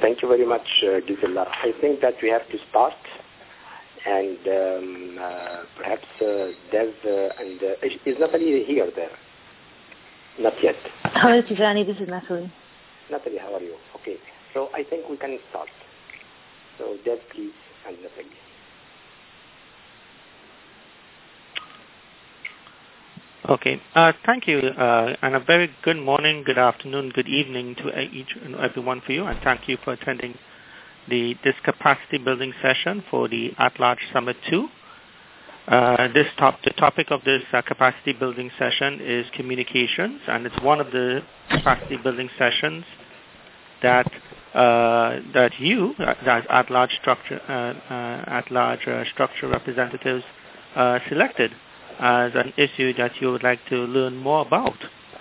Thank you very much, Gisela. I think that we have to start, and perhaps Dev and is Natalie here there? Not yet. Hello, Tijani. This is Natalie. Natalie, how are you? Okay. So I think we can start. So Dev, please, and Natalie. Okay. Thank you, and a very good morning, good afternoon, good evening to each and everyone for you, and thank you for attending this capacity building session for the At-Large Summit 2. The topic of this capacity building session is communications, and it's one of the capacity building sessions that you, as at-large structure representatives, selected as an issue that you would like to learn more about.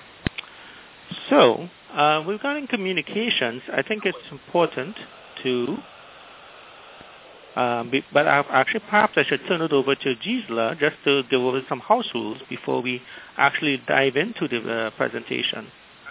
So, regarding communications, I think it's important to, perhaps I should turn it over to Gisela just to go over some house rules before we actually dive into the presentation.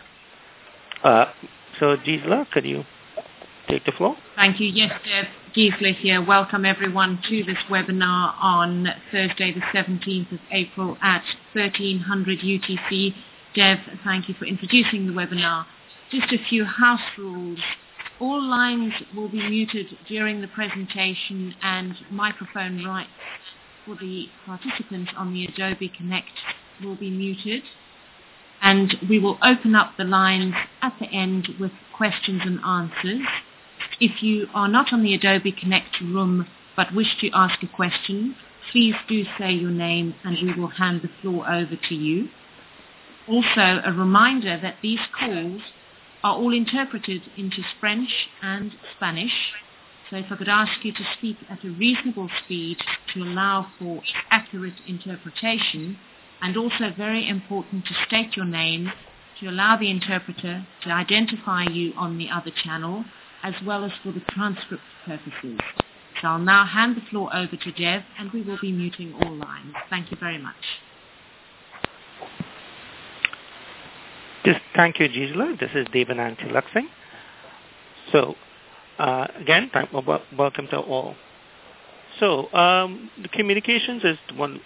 So, Gisela, could you take the floor? Thank you. Yes, Gisela here. Welcome everyone to this webinar on Thursday the 17th of April at 1300 UTC. Dev, thank you for introducing the webinar. Just a few house rules. All lines will be muted during the presentation, and microphone rights for the participants on the Adobe Connect will be muted. And we will open up the lines at the end with questions and answers. If you are not on the Adobe Connect room but wish to ask a question, please do say your name and we will hand the floor over to you. Also, a reminder that these calls are all interpreted into French and Spanish. So if I could ask you to speak at a reasonable speed to allow for accurate interpretation, and also very important to state your name to allow the interpreter to identify you on the other channel, as well as for the transcript purposes. So I'll now hand the floor over to Dev, and we will be muting all lines. Thank you very much. Thank you, Gisela. This is Devananti Luxing. So, again, welcome to all. So, the communications is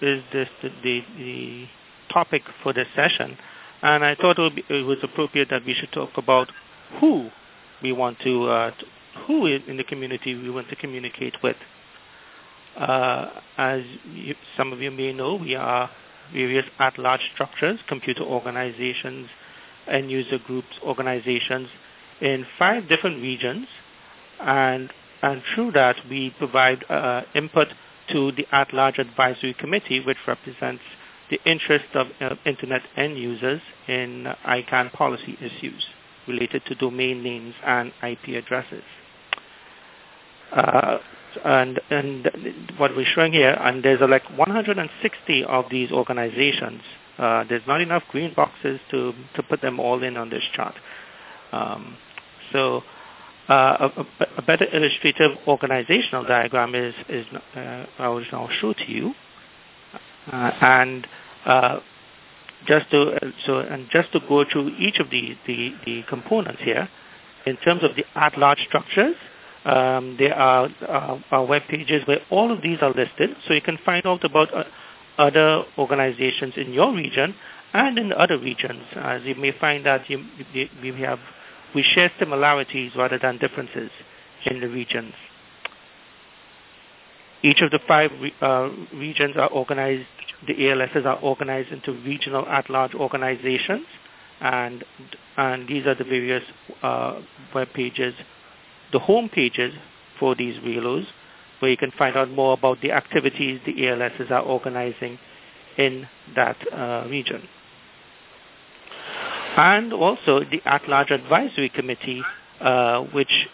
the topic for this session, and I thought it was appropriate that we should talk about who we want to, who in the community we want to communicate with. As some of you may know, we are various at-large structures, computer organizations, end-user groups, organizations in 5 different regions, and through that we provide input to the At-Large Advisory Committee, which represents the interest of Internet end users in ICANN policy issues related to domain names and IP addresses. And what we're showing here, and there's like 160 of these organizations. There's not enough green boxes to put them all in on this chart. So a better illustrative organizational diagram is I will now show to you. Just to go through each of the components here, in terms of the at-large structures, there are web pages where all of these are listed, so you can find out about other organizations in your region and in other regions. As you may find that we share similarities rather than differences in the regions. Each of the 5 regions are organized, the ALSs are organized into regional at-large organizations, and these are the various web pages, the home pages for these RELOs, where you can find out more about the activities the ALSs are organizing in that region. And also the At-Large Advisory Committee, which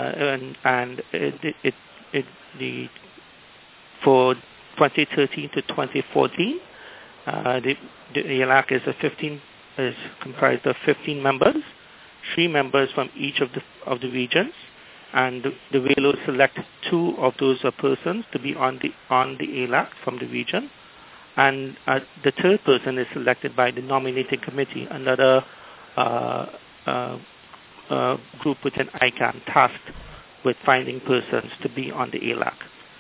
for 2013 to 2014, the ALAC is comprised of 15 members, 3 members from each of the regions, and the RELO select 2 of those persons to be on the ALAC from the region, and the 3rd person is selected by the nominating committee, another group within ICANN tasked with finding persons to be on the ALAC.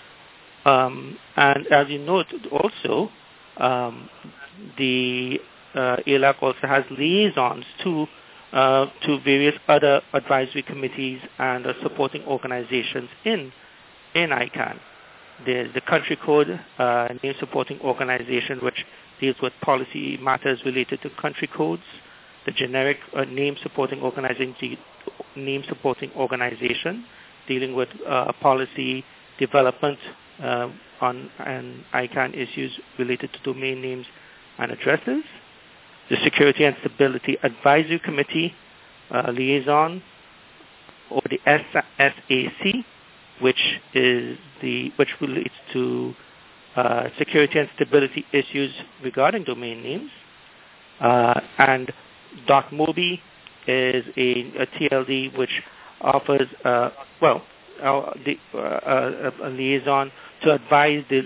And as you note also, the ALAC also has liaisons to various other advisory committees and supporting organizations in ICANN. There's the Country Code name supporting organization, which deals with policy matters related to country codes. The generic name supporting organization dealing with policy development on ICANN issues related to domain names and addresses. The Security and Stability Advisory Committee liaison, or the SAC, which relates to security and stability issues regarding domain names, and .mobi is a TLD which offers a liaison to advise the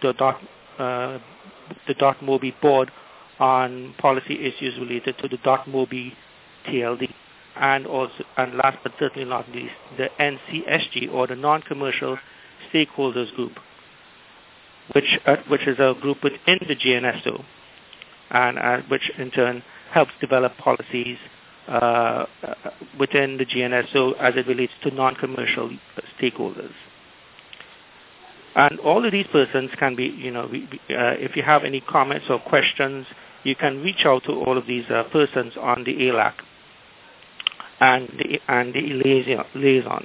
.mobi board on policy issues related to the .mobi TLD. And last but certainly not least, the NCSG, or the Non-Commercial Stakeholders Group, which is a group within the GNSO, and which in turn helps develop policies within the GNSO as it relates to non-commercial stakeholders. And all of these persons can be, if you have any comments or questions, you can reach out to all of these persons on the ALAC and the liaisons.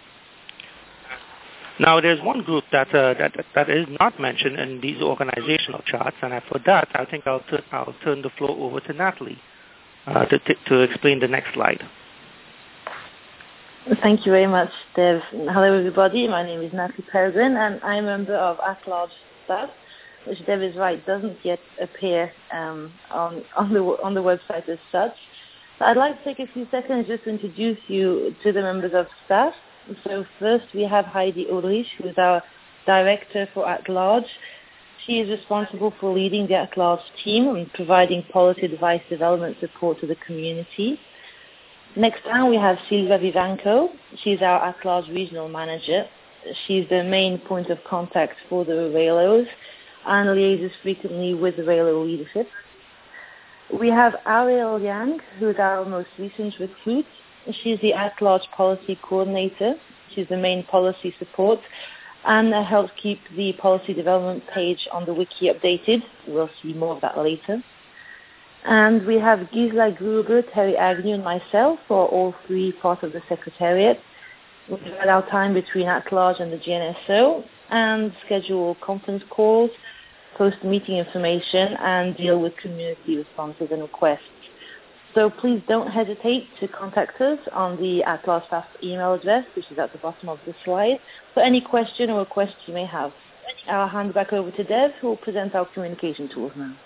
Now, there's one group that is not mentioned in these organizational charts, and for that, I think I'll turn the floor over to Natalie to explain the next slide. Thank you very much, Dev. Hello, everybody. My name is Natalie Peregrine, and I'm a member of at-large staff, which Dev is right, doesn't yet appear on the website as such. So I'd like to take a few seconds just to introduce you to the members of staff. So first we have Heidi Ulrich, who is our Director for At-Large. She is responsible for leading the At-Large team and providing policy device development support to the community. Next down we have Silvia Vivanco. She's our At-Large Regional Manager. She's the main point of contact for the Railos and liaises frequently with the Railo leadership. We have Ariel Yang, who is our most recent recruit. She's the At-Large Policy Coordinator. She's the main policy support and helps keep the policy development page on the wiki updated. We'll see more of that later. And we have Gisela Gruber, Terry Agnew, and myself for all three parts of the Secretariat. We divide our time between At-Large and the GNSO and schedule conference calls, post meeting information, and deal with community responses and requests. So please don't hesitate to contact us on the At-Large staff email address, which is at the bottom of the slide, for any question or request you may have. I'll hand back over to Dev, who will present our communication tools now.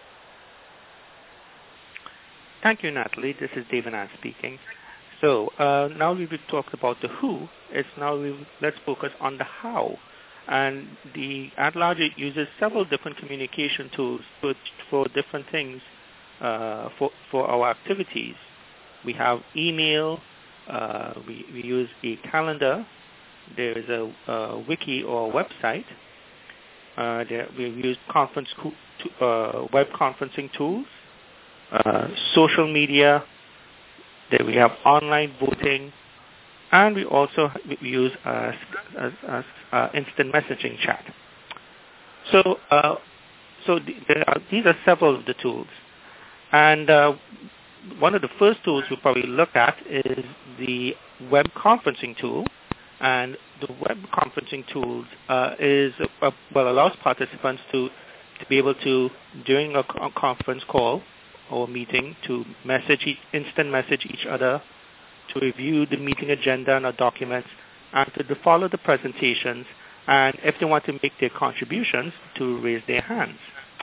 Thank you, Natalie. This is Dave Anand speaking. So now we've talked about the who. Let's focus on the how. And the At-Large uses several different communication tools for different things for our activities. We have email. We use a calendar. There is a wiki or website. We use web conferencing tools. Social media. There we have online voting, and we also use instant messaging chat. So these are several of the tools, and one of the first tools we'll probably look at is the web conferencing tool. And the web conferencing tools allows participants to be able to, during a conference call or meeting, to instant message each other, to review the meeting agenda and our documents, and to follow the presentations, and if they want to make their contributions, to raise their hands.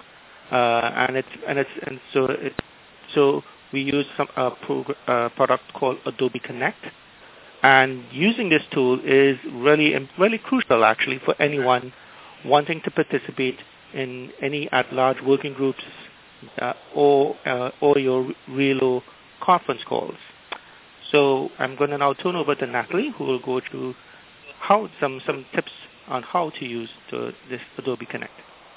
So we use a product called Adobe Connect, and using this tool is really crucial actually for anyone wanting to participate in any at-large working groups or your Railo conference calls. So I'm going to now turn over to Natalie, who will go through some tips on how to use this Adobe Connect.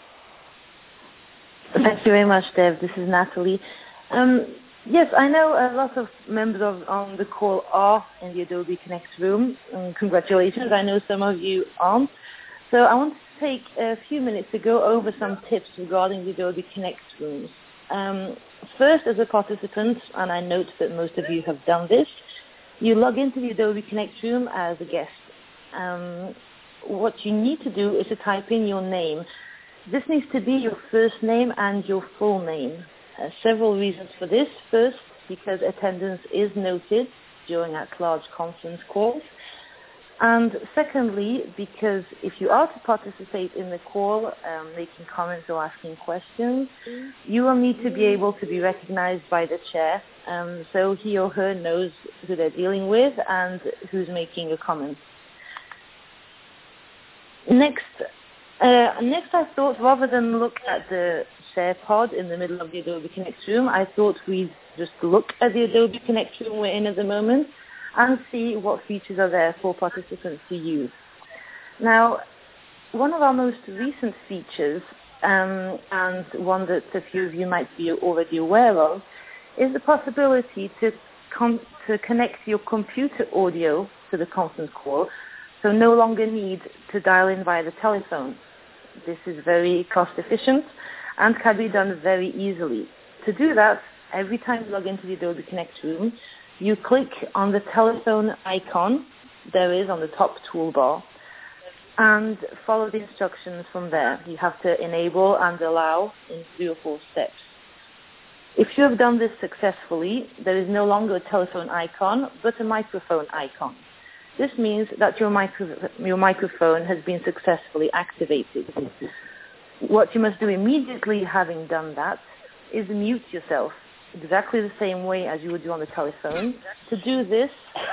Thank you very much, Dev. This is Natalie. Yes, I know a lot of members on the call are in the Adobe Connect room. Congratulations. I know some of you aren't. So I want to take a few minutes to go over some tips regarding the Adobe Connect rooms. First, as a participant, and I note that most of you have done this, you log into the Adobe Connect room as a guest. What you need to do is to type in your name. This needs to be your first name and your full name. Several reasons for this. First, because attendance is noted during at-large conference calls. And secondly, because if you are to participate in the call, making comments or asking questions, you will need to be able to be recognized by the chair, so he or her knows who they're dealing with and who's making a comment. Next, I thought rather than look at the share pod in the middle of the Adobe Connect room, I thought we'd just look at the Adobe Connect room we're in at the moment and see what features are there for participants to use. Now, one of our most recent features, and one that a few of you might be already aware of, is the possibility to connect your computer audio to the conference call, so no longer need to dial in via the telephone. This is very cost efficient and can be done very easily. To do that, every time you log into the Adobe Connect room, you click on the telephone icon there is on the top toolbar and follow the instructions from there. You have to enable and allow in 3 or 4 steps. If you have done this successfully, there is no longer a telephone icon, but a microphone icon. This means that your microphone has been successfully activated. What you must do immediately, having done that, is mute yourself, exactly the same way as you would do on the telephone. To do this,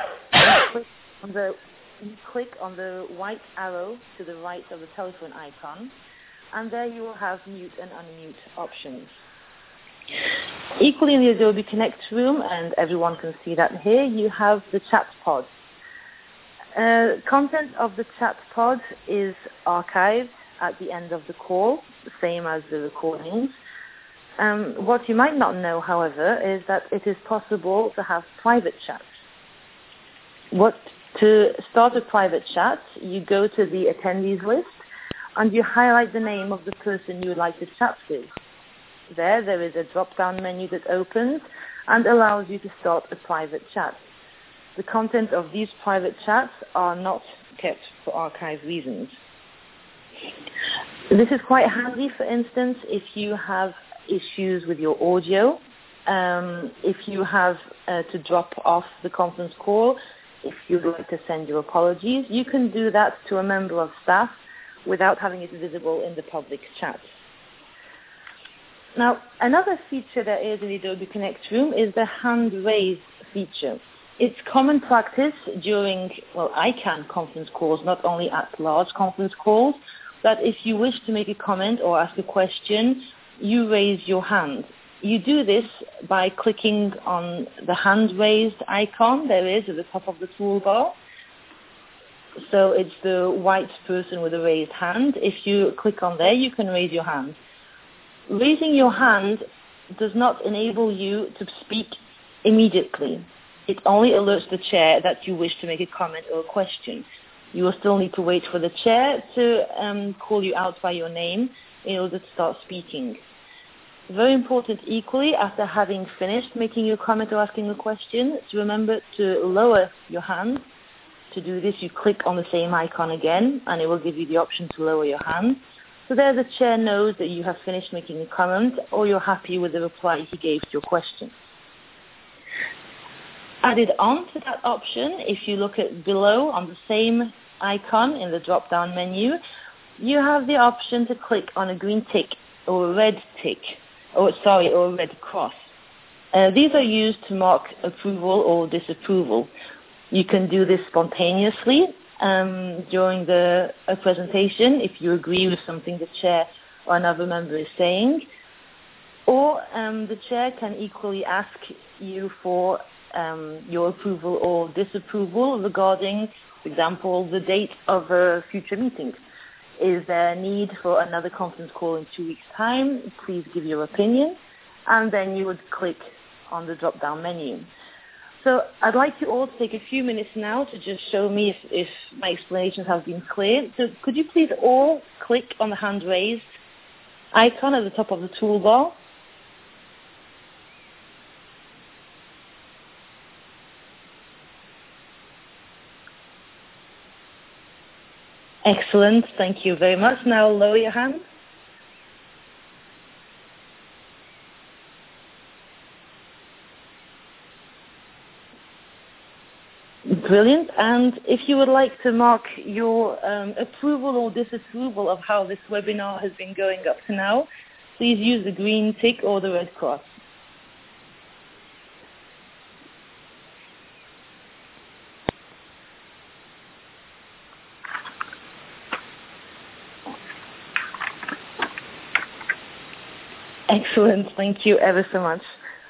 you click on the white arrow to the right of the telephone icon, and there you will have mute and unmute options. Equally in the Adobe Connect room, and everyone can see that here, you have the chat pod. Content of the chat pod is archived at the end of the call, the same as the recordings. What you might not know, however, is that it is possible to have private chats. To start a private chat, you go to the attendees list and you highlight the name of the person you would like to chat with. There is a drop-down menu that opens and allows you to start a private chat. The content of these private chats are not kept for archive reasons. This is quite handy, for instance, if you have issues with your audio, if you have to drop off the conference call, if you'd like to send your apologies, you can do that to a member of staff without having it visible in the public chat. Now, another feature there is in the Adobe Connect room is the hand raise feature. It's common practice during, ICANN conference calls, not only at large conference calls, that if you wish to make a comment or ask a question, you raise your hand. You do this by clicking on the hand raised icon there is at the top of the toolbar. So it's the white person with a raised hand. If you click on there, you can raise your hand. Raising your hand does not enable you to speak immediately. It only alerts the chair that you wish to make a comment or a question. You will still need to wait for the chair to call you out by your name in order to start speaking. Very important equally, after having finished making your comment or asking a question, to remember to lower your hand. To do this, you click on the same icon again, and it will give you the option to lower your hand. So there the chair knows that you have finished making a comment or you're happy with the reply he gave to your question. Added on to that option, if you look at below on the same icon in the drop-down menu, you have the option to click on a green tick or a red tick, or a red cross. These are used to mark approval or disapproval. You can do this spontaneously during a presentation if you agree with something the chair or another member is saying, or the chair can equally ask you for your approval or disapproval regarding, for example, the date of a future meeting. Is there a need for another conference call in 2 weeks' time? Please give your opinion. And then you would click on the drop-down menu. So I'd like you all to take a few minutes now to just show me if my explanations have been clear. So could you please all click on the hand raised icon at the top of the toolbar? Excellent. Thank you very much. Now lower your hand. Brilliant. And if you would like to mark your approval or disapproval of how this webinar has been going up to now, please use the green tick or the red cross. Excellent. Thank you ever so much.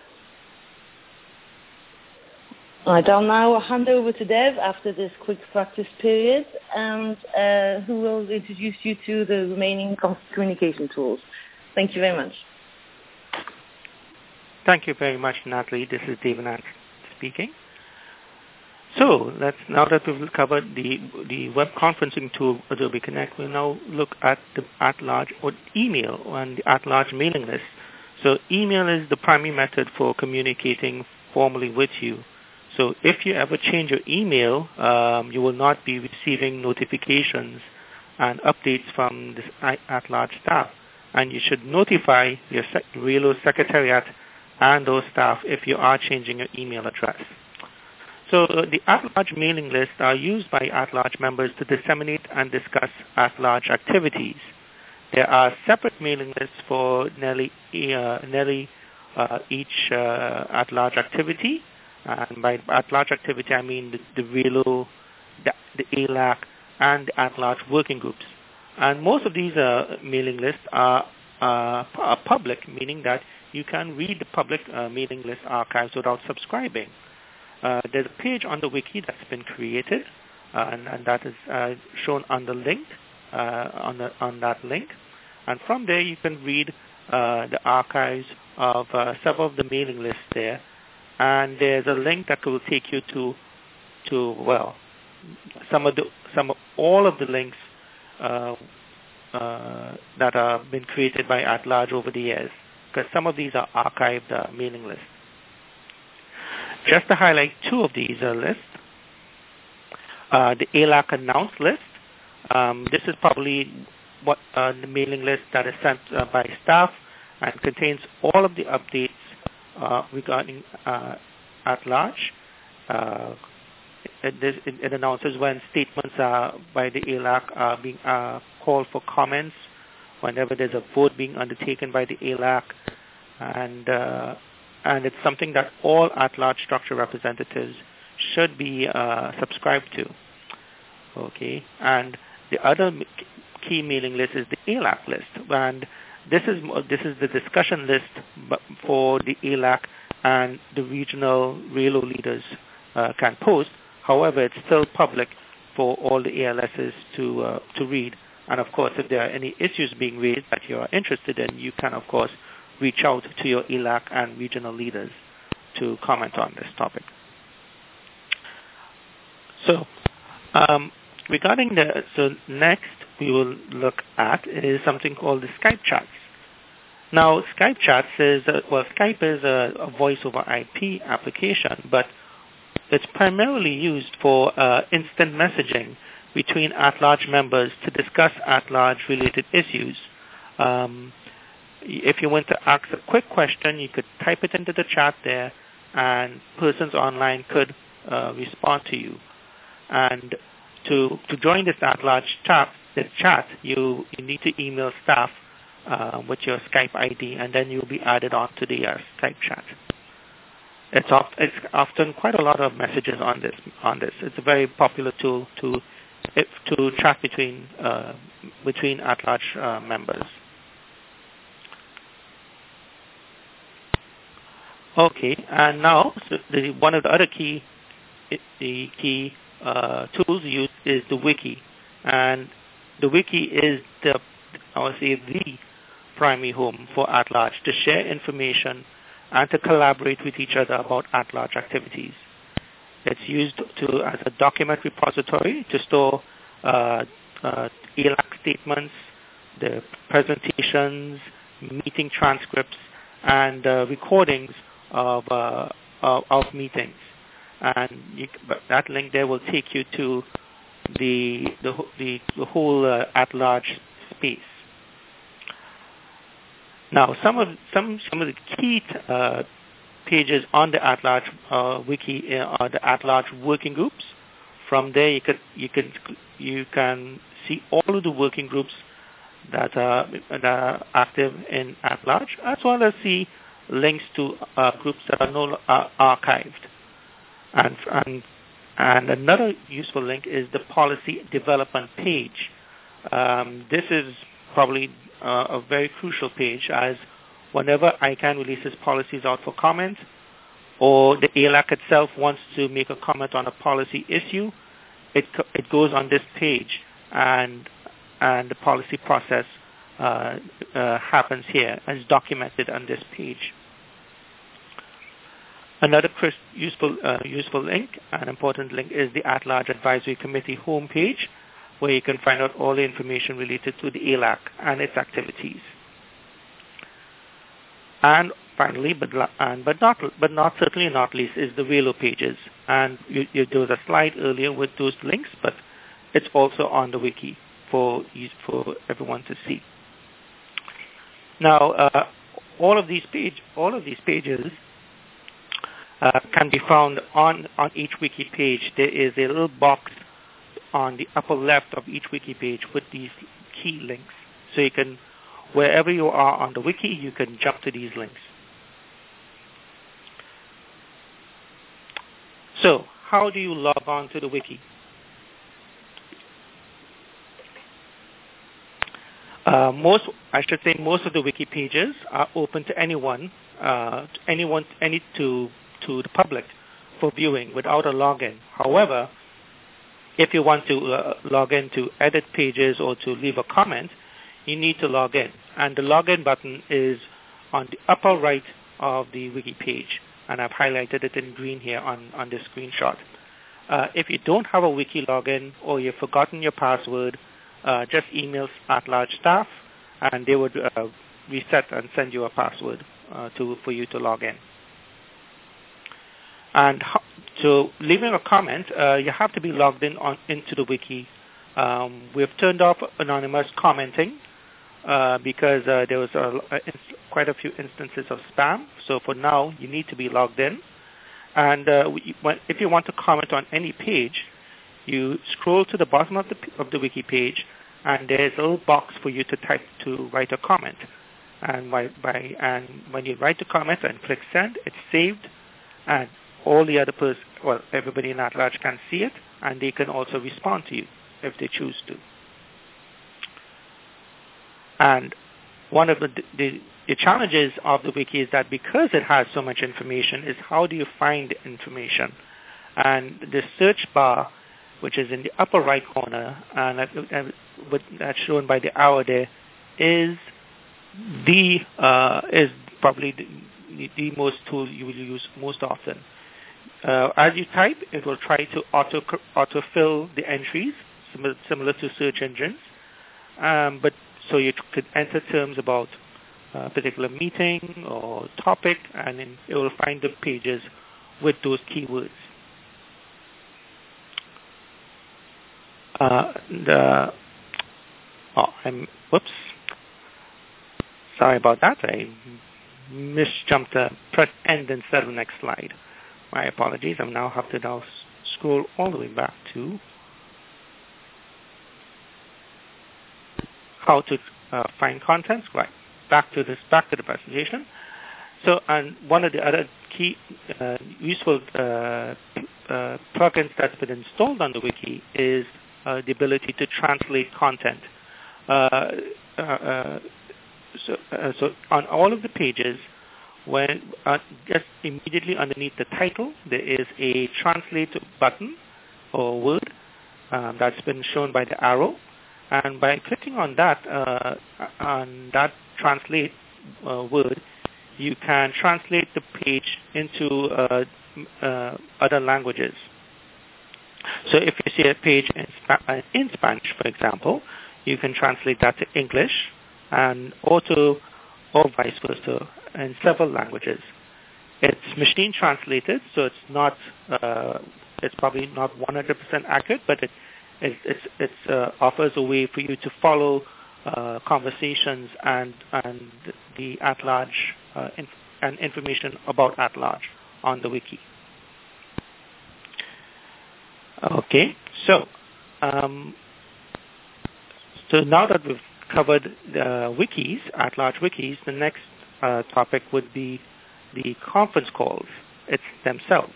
Right, I'll now hand over to Dev after this quick practice period, and who will introduce you to the remaining communication tools. Thank you very much. Thank you very much, Natalie. This is Devanand speaking. So now that we've covered the web conferencing tool, Adobe Connect, we'll now look at the at-large or email and the at-large mailing list. So email is the primary method for communicating formally with you. So if you ever change your email, you will not be receiving notifications and updates from this at-large staff. And you should notify your Relo Secretariat and those staff if you are changing your email address. So the at-large mailing lists are used by at-large members to disseminate and discuss at-large activities. There are separate mailing lists for nearly each at-large activity. And by at-large activity, I mean the Relo, the ALAC, and the at-large working groups. And most of these mailing lists are public, meaning that you can read the public mailing list archives without subscribing. There's a page on the wiki that's been created, and that is shown on the link, on that link. And from there, you can read the archives of several of the mailing lists there. And there's a link that will take you to all of the links that have been created by at-large over the years, because some of these are archived mailing lists. Just to highlight two of these lists, the ALAC announce list. This is probably what the mailing list that is sent by staff and contains all of the updates regarding at-large. It announces when statements by the ALAC are being called for comments, whenever there's a vote being undertaken by the ALAC, and it's something that all at-large structure representatives should be subscribed to. Okay, and the other key mailing list is the ALAC list, and this is the discussion list for the ALAC and the regional Relo leaders can post. However, it's still public for all the ALSs to read. And of course, if there are any issues being raised that you are interested in, you can of course reach out to your ALAC and regional leaders to comment on this topic. So, next we will look at is something called the Skype chats. Now, Skype chats Skype is a voice over IP application, but it's primarily used for instant messaging between at-large members to discuss at-large related issues. If you want to ask a quick question, you could type it into the chat there, and persons online could respond to you. And to join this at-large chat, you need to email staff with your Skype ID, and then you'll be added on to the Skype chat. It's often quite a lot of messages on this. It's a very popular tool to chat between at-large members. Okay, and now one of the other key tools used is the wiki, and the wiki is the primary home for at-large to share information and to collaborate with each other about at-large activities. It's used as a document repository to store ELAC statements, the presentations, meeting transcripts, and recordings of meetings. And that link there will take you to the whole at-large space. Now, some of the key pages on the at-large wiki are the at-large working groups. From there, you can see all of the working groups that are active in at-large, as well as see links to groups that are archived. And another useful link is the policy development page. This is probably a very crucial page, as whenever ICANN releases policies out for comment, or the ELAC itself wants to make a comment on a policy issue, it goes on this page, and the policy process happens here and is documented on this page. Another useful link, an important link, is the At-Large Advisory Committee homepage, where you can find out all the information related to the ELAC and its activities. And finally, but certainly not least, is the Relo pages. And there was a slide earlier with those links, but it's also on the wiki for everyone to see. Now, all of these pages can be found on each wiki page. There is a little box on the upper left of each wiki page with these key links. So you can, wherever you are on the wiki, you can jump to these links. So, how do you log on to the wiki? Most of the wiki pages are open to anyone, to the public for viewing without a login. However, if you want to log in to edit pages or to leave a comment, you need to log in. And the login button is on the upper right of the wiki page. And I've highlighted it in green here on this screenshot. If you don't have a wiki login or you've forgotten your password, just email at-large staff, and they would reset and send you a password for you to log in. And so leaving a comment, you have to be logged into the wiki. We've turned off anonymous commenting because there was quite a few instances of spam. So for now, you need to be logged in. And if you want to comment on any page, you scroll to the bottom of the wiki page, and there's a little box for you to write a comment. And when you write the comment and click send, it's saved, and all the other everybody in at-large can see it, and they can also respond to you if they choose to. And one of the challenges of the wiki is that because it has so much information, is how do you find the information? And the search bar, which is in the upper right corner, and that's shown by the arrow there, is probably the most tool you will use most often. As you type, it will try to autofill the entries, similar to search engines. But so you could enter terms about a particular meeting or topic, and then it will find the pages with those keywords. Whoops. Sorry about that. I misjumped. Press end instead of next slide. My apologies. I now have to scroll all the way back to how to find contents. Right. Back to the presentation. So, and one of the other key useful plugins that's been installed on the wiki is the ability to translate content. So on all of the pages, when just immediately underneath the title, there is a translate button or word that's been shown by the arrow. And by clicking on that translate word, you can translate the page into other languages. So if you see a page in Spanish, for example, you can translate that to English and or vice versa in several languages. It's machine translated, so it's probably not 100% accurate, but it offers a way for you to follow conversations and the at-large and information about at-large on the wiki. Okay, so now that we've covered the wikis, at-large wikis, the next topic would be the conference calls themselves.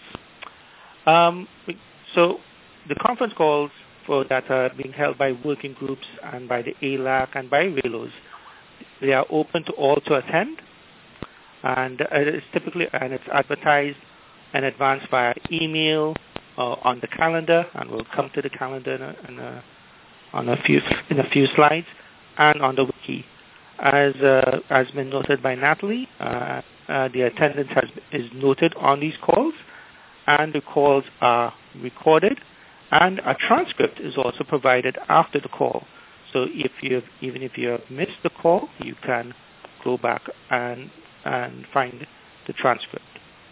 So the conference calls that are being held by working groups and by the ALAC and by RAILOs, they are open to all to attend, and it's advertised in advance via email on the calendar, and we'll come to the calendar in a few slides, and on the wiki. As been noted by Natalie, the attendance is noted on these calls, and the calls are recorded, and a transcript is also provided after the call. So even if you have missed the call, you can go back and find the transcript.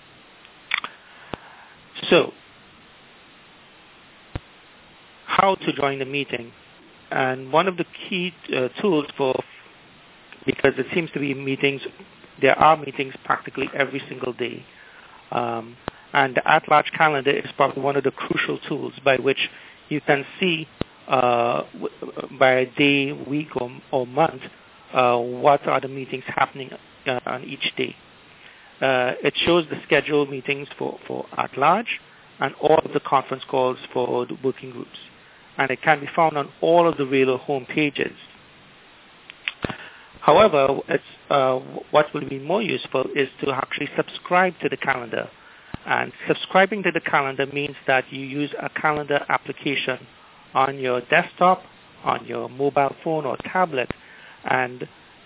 So, how to join the meeting? And one of the key tools because it seems to be meetings, there are meetings practically every single day. And the at-large calendar is probably one of the crucial tools by which you can see by day, week, or month what are the meetings happening on each day. It shows the scheduled meetings for at-large and all of the conference calls for the working groups. And it can be found on all of the RAILO home pages. However, what will be more useful is to actually subscribe to the calendar. And subscribing to the calendar means that you use a calendar application on your desktop, on your mobile phone or tablet, and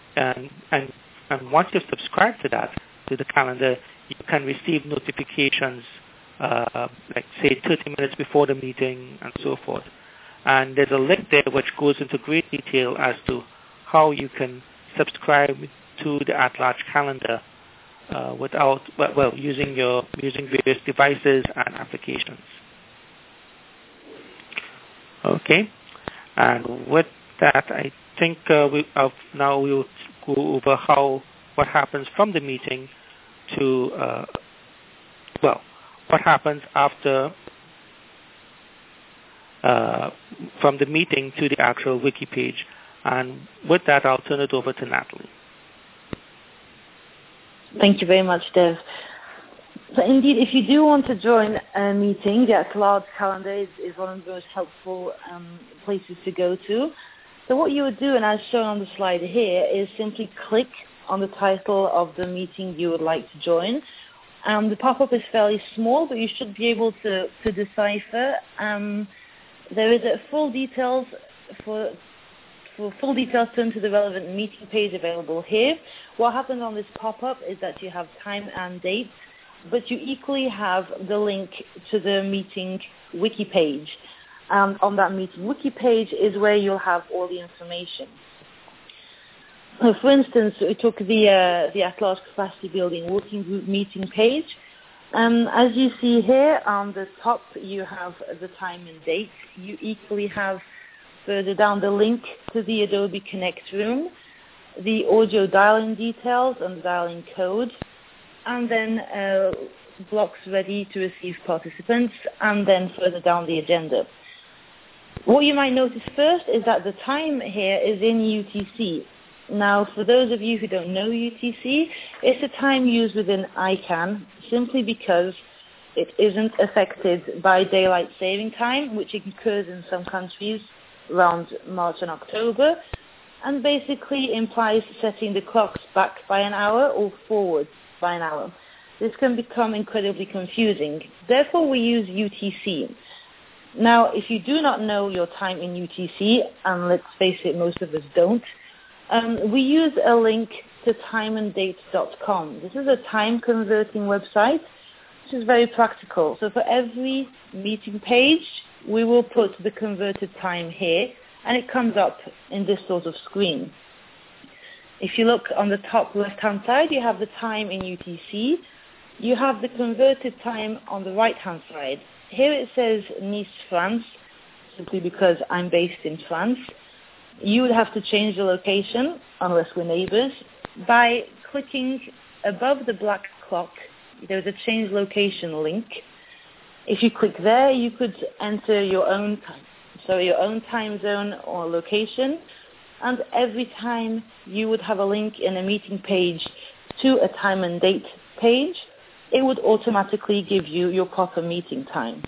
once you've subscribed to the calendar, you can receive notifications, like say 30 minutes before the meeting and so forth. And there's a link there which goes into great detail as to how you can subscribe to the at-large calendar using various devices and applications. Okay, and with that, I think now we will go over what happens from the meeting to what happens after from the meeting to the actual wiki page. And with that, I'll turn it over to Natalie. Thank you very much, Dev. So indeed, if you do want to join a meeting, the at-large calendar is one of the most helpful places to go to. So what you would do, and as shown on the slide here, is simply click on the title of the meeting you would like to join. The pop-up is fairly small, but you should be able to decipher. There is full details full details, turn to the relevant meeting page available here. What happens on this pop-up is that you have time and date, but you equally have the link to the meeting wiki page. On that meeting wiki page is where you'll have all the information. For instance, we took the at-large capacity building working group meeting page. As you see here on the top, you have the time and date. You equally have further down the link to the Adobe Connect room, the audio dial-in details and the dial-in code, and then blocks ready to receive participants, and then further down the agenda. What you might notice first is that the time here is in UTC. Now, for those of you who don't know UTC, it's a time used within ICANN simply because it isn't affected by daylight saving time, which occurs in some countries around March and October, and basically implies setting the clocks back by an hour or forward. by an hour. This can become incredibly confusing. Therefore, we use UTC. Now, if you do not know your time in UTC, and let's face it, most of us don't, we use a link to timeanddate.com. This is a time-converting website, which is very practical. So for every meeting page, we will put the converted time here, and it comes up in this sort of screen. If you look on the top left-hand side, you have the time in UTC. You have the converted time on the right-hand side. Here it says Nice, France, simply because I'm based in France. You would have to change the location, unless we're neighbors, by clicking above the black clock. There's a change location link. If you click there, you could enter your own time zone or location, and every time you would have a link in a meeting page to a time and date page, it would automatically give you your proper meeting time.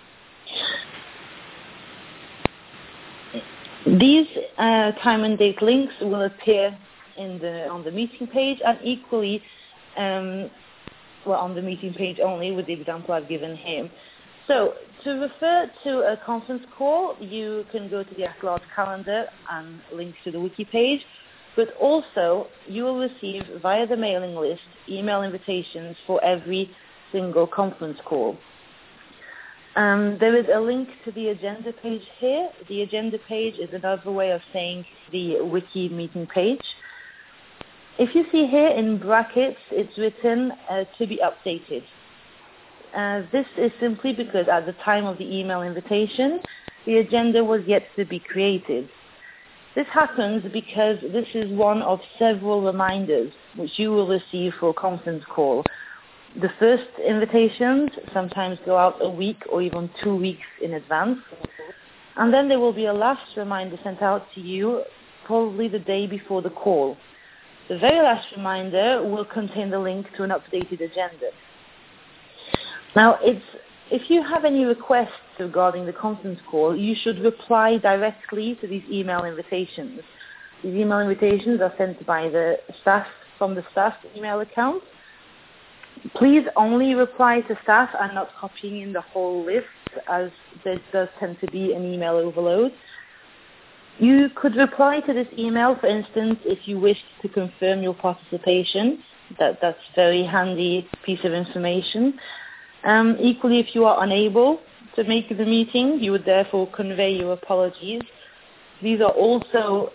These time and date links will appear on the meeting page, and equally, on the meeting page only with the example I've given here. So to refer to a conference call, you can go to the at-large calendar and link to the wiki page, but also you will receive via the mailing list email invitations for every single conference call. There is a link to the agenda page here. The agenda page is another way of saying the wiki meeting page. If you see here in brackets, it's written to be updated. This is simply because at the time of the email invitation, the agenda was yet to be created. This happens because this is one of several reminders which you will receive for a conference call. The first invitations sometimes go out a week or even 2 weeks in advance. And then there will be a last reminder sent out to you probably the day before the call. The very last reminder will contain the link to an updated agenda. Now, if you have any requests regarding the conference call, you should reply directly to these email invitations. These email invitations are sent by the staff from the staff email account. Please only reply to staff and not copying in the whole list, as there does tend to be an email overload. You could reply to this email, for instance, if you wish to confirm your participation. That's a very handy piece of information. Equally, if you are unable to make the meeting, you would therefore convey your apologies. These are also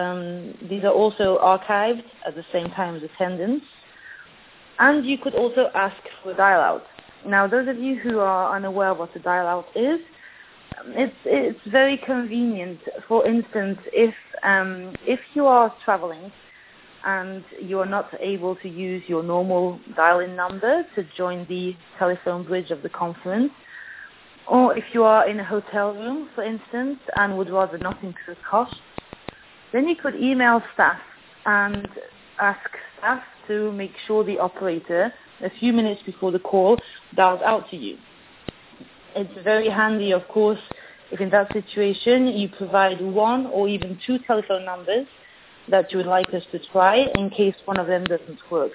archived at the same time as attendance. And you could also ask for a dial-out. Now, those of you who are unaware of what a dial-out is, it's very convenient. For instance, if you are traveling and you are not able to use your normal dial-in number to join the telephone bridge of the conference, or if you are in a hotel room, for instance, and would rather not incur costs, then you could email staff and ask staff to make sure the operator, a few minutes before the call, dials out to you. It's very handy, of course, if in that situation you provide one or even two telephone numbers that you would like us to try in case one of them doesn't work.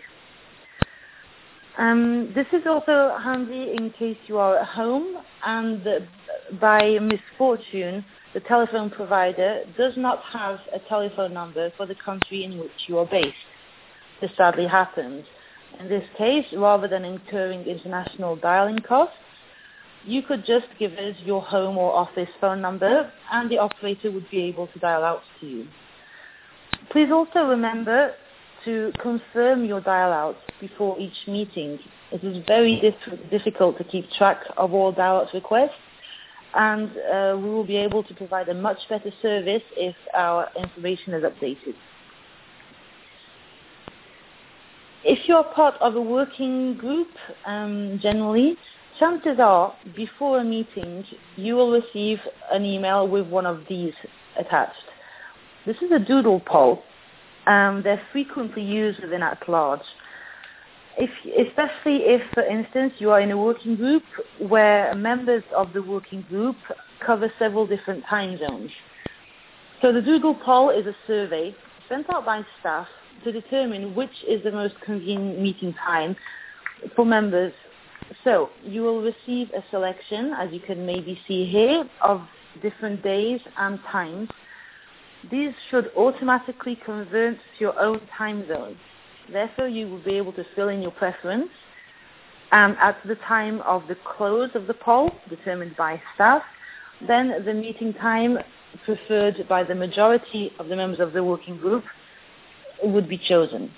This is also handy in case you are at home and by misfortune the telephone provider does not have a telephone number for the country in which you are based. This sadly happens. In this case, rather than incurring international dialing costs, you could just give us your home or office phone number and the operator would be able to dial out to you. Please also remember to confirm your dial-out before each meeting. It is very difficult to keep track of all dial-out requests, and we will be able to provide a much better service if our information is updated. If you're part of a working group, generally, chances are, before a meeting, you will receive an email with one of these attached. This is a doodle poll. They're frequently used within at-large. Especially if, for instance, you are in a working group where members of the working group cover several different time zones. So the doodle poll is a survey sent out by staff to determine which is the most convenient meeting time for members. So you will receive a selection, as you can maybe see here, of different days and times. These should automatically convert to your own time zone. Therefore, you will be able to fill in your preference. And at the time of the close of the poll, determined by staff, then the meeting time preferred by the majority of the members of the working group would be chosen.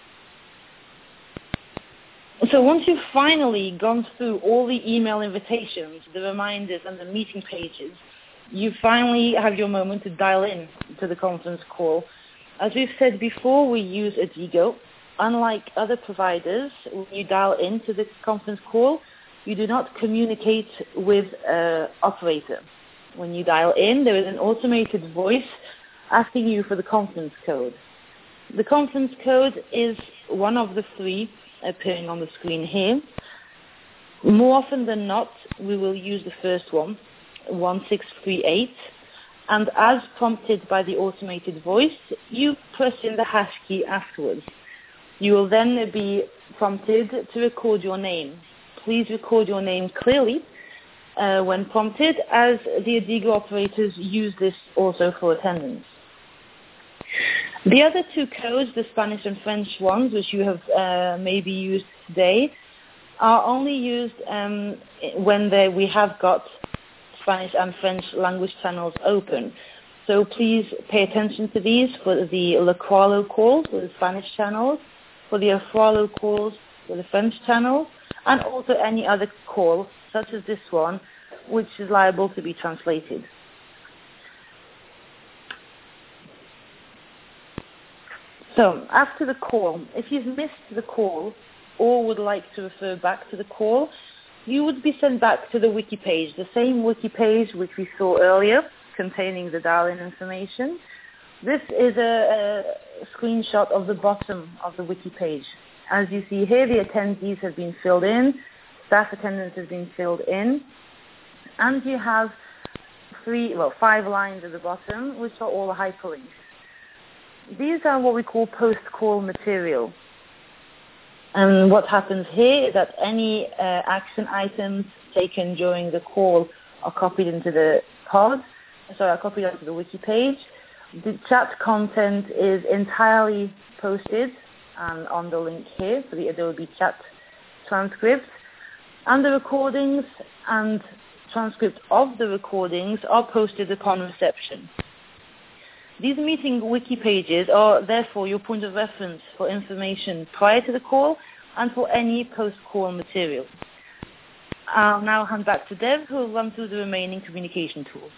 So once you've finally gone through all the email invitations, the reminders, and the meeting pages, you finally have your moment to dial in to the conference call. As we've said before, we use Adigo. Unlike other providers, when you dial into the conference call, you do not communicate with an operator. When you dial in, there is an automated voice asking you for the conference code. The conference code is one of the three appearing on the screen here. More often than not, we will use the first one, 1638, and as prompted by the automated voice, you press in the hash key afterwards. You will then be prompted to record your name. Please record your name clearly when prompted, as the Adigo operators use this also for attendance. The other two codes, the Spanish and French ones, which you have maybe used today, are only used when we have got Spanish and French language channels open. So please pay attention to these for the Le Croix calls, for the Spanish channels, for the Afroalo calls, for the French channels, and also any other call, such as this one, which is liable to be translated. So, after the call, if you've missed the call or would like to refer back to the call, you would be sent back to the wiki page, the same wiki page which we saw earlier, containing the dial-in information. This is a screenshot of the bottom of the wiki page. As you see here, the attendees have been filled in, staff attendance has been filled in, and you have 5 lines at the bottom, which are all hyperlinks. These are what we call post-call material. And what happens here is that any action items taken during the call are copied into the copied onto the wiki page. The chat content is entirely posted on the link here for the Adobe chat transcript. And the recordings and transcript of the recordings are posted upon reception. These meeting wiki pages are therefore your point of reference for information prior to the call and for any post-call material. I'll now hand back to Dev, who will run through the remaining communication tools.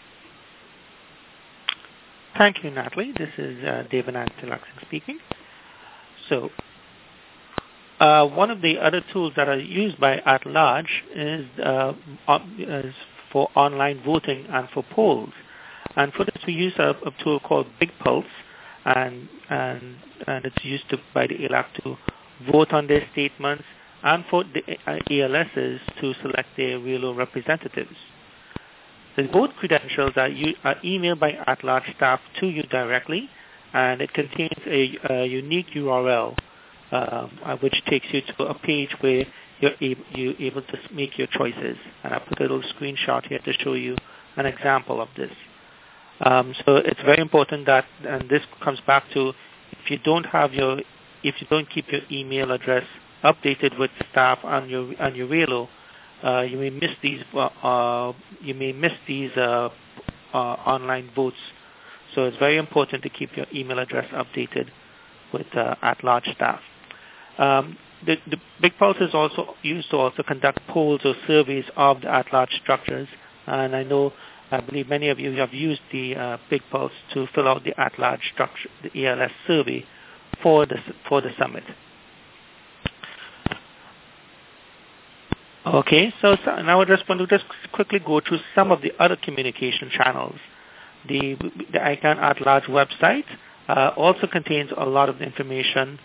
Thank you, Natalie. This is Devanand Tilaksing speaking. So, one of the other tools that are used by at-large is for online voting and for polls. And for this, we use a tool called BigPulse, and it's used by the ELAC to vote on their statements and for the ELSs to select their RELO representatives. The vote credentials are emailed by at-large staff to you directly, and it contains a unique URL which takes you to a page where you're able to make your choices. And I put a little screenshot here to show you an example of this. So it's very important that, and this comes back to, if you don't keep your email address updated with staff on your RELO, you may miss these online votes. So it's very important to keep your email address updated with at-large staff. The BigPulse is also used to also conduct polls or surveys of the at-large structures, and I believe many of you have used the BigPulse to fill out the at-large structure, the ELS survey for the summit. Okay, so now I just want to quickly go through some of the other communication channels. The ICANN at-large website also contains a lot of information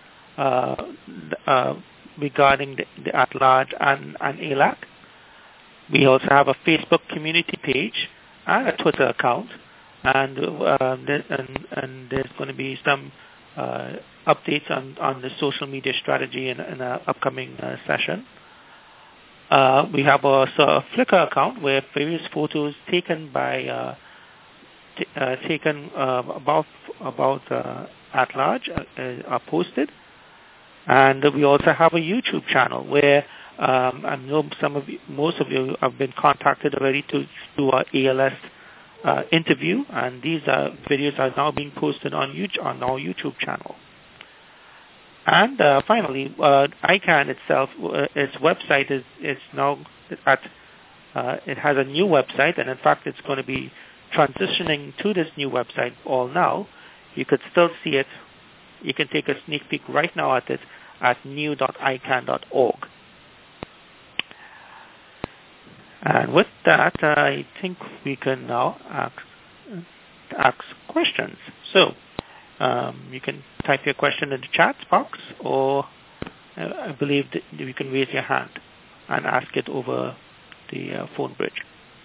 regarding the at-large and ELAC. We also have a Facebook community page and a Twitter account, and there's going to be some updates on the social media strategy in an upcoming session. We have a Flickr account where various photos taken by about at large are posted, and we also have a YouTube channel where I know most of you have been contacted already to do our ALS interview, and these videos are now being posted on our YouTube channel. And finally, ICANN itself, its website is now it has a new website, and in fact, it's going to be transitioning to this new website all now. You could still see it. You can take a sneak peek right now at it at new.icann.org. And with that, I think we can now ask questions. So you can type your question in the chat box, or I believe that you can raise your hand and ask it over the phone bridge.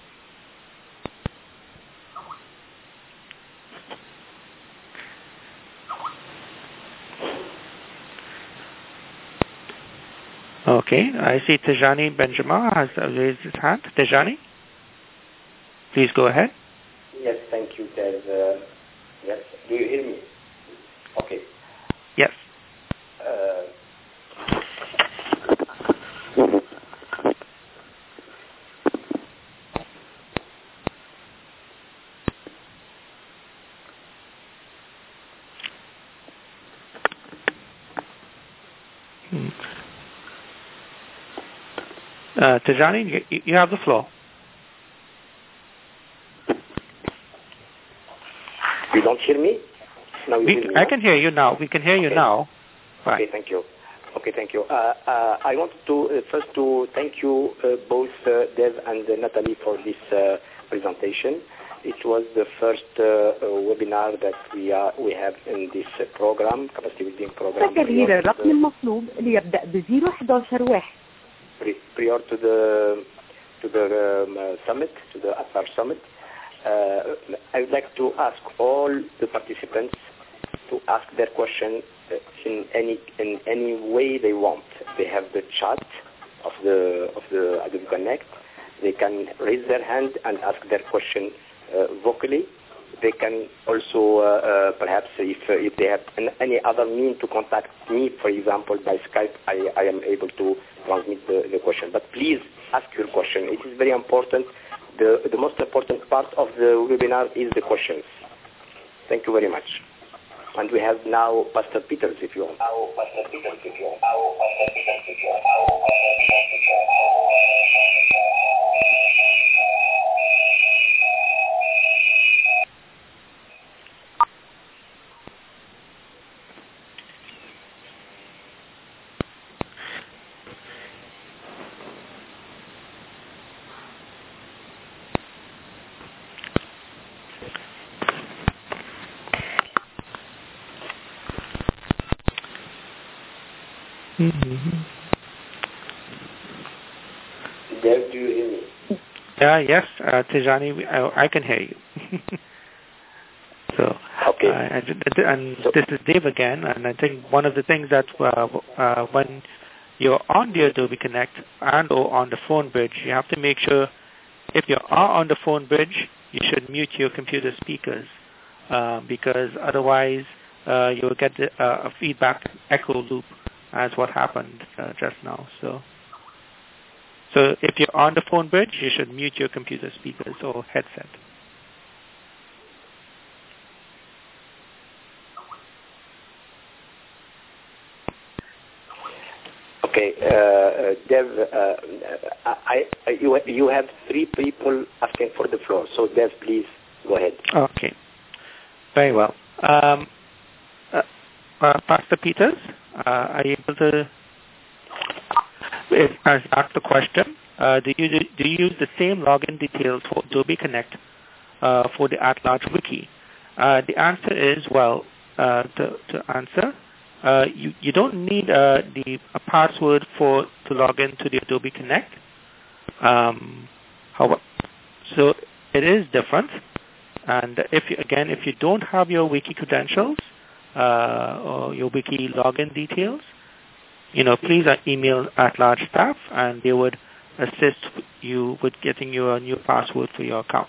Okay, I see Tijani Benjamin has raised his hand. Tijani, please go ahead. Yes, thank you. Yes, do you hear me? Okay. Yes. Tijani, you have the floor. You don't hear me? Now you hear me, I can hear you now. We can hear you now. Right. Okay, thank you. Okay, thank you. I wanted to first to thank you both Dev and Natalie for this presentation. It was the first webinar that we have in this program, capacity building program. تغيير الرقم المطلوب ليبدأ ب011 prior to the summit, to the ATLAR summit. I would like to ask all the participants to ask their question in any way they want. They have the chat of the Adobe Connect. They can raise their hand and ask their question vocally. They can also perhaps if they have any other means to contact me, for example by Skype, I am able to transmit the question. But please ask your question. It is very important. The most important part of the webinar is the questions. Thank you very much. And we have now Pastor Peters, if you want. Dev, do you hear me? Yes, Tijani, I can hear you. So, okay. And this is Dave again, and I think one of the things that when you're on the Adobe Connect and or on the phone bridge, you have to make sure if you are on the phone bridge, you should mute your computer speakers because otherwise you'll get a feedback echo loop as what happened just now. So if you're on the phone bridge, you should mute your computer speakers or headset. Okay, Dev, you have 3 people asking for the floor. So Dev, please go ahead. Okay, very well. Pastor Peters, are you able to ask the question? Do you use the same login details for Adobe Connect for the @large wiki? The answer is, well, to answer, you don't need a password to log into the Adobe Connect. So it is different. And if you don't have your wiki credentials, or your wiki login details, please email at-large staff, and they would assist you with getting you a new password for your account.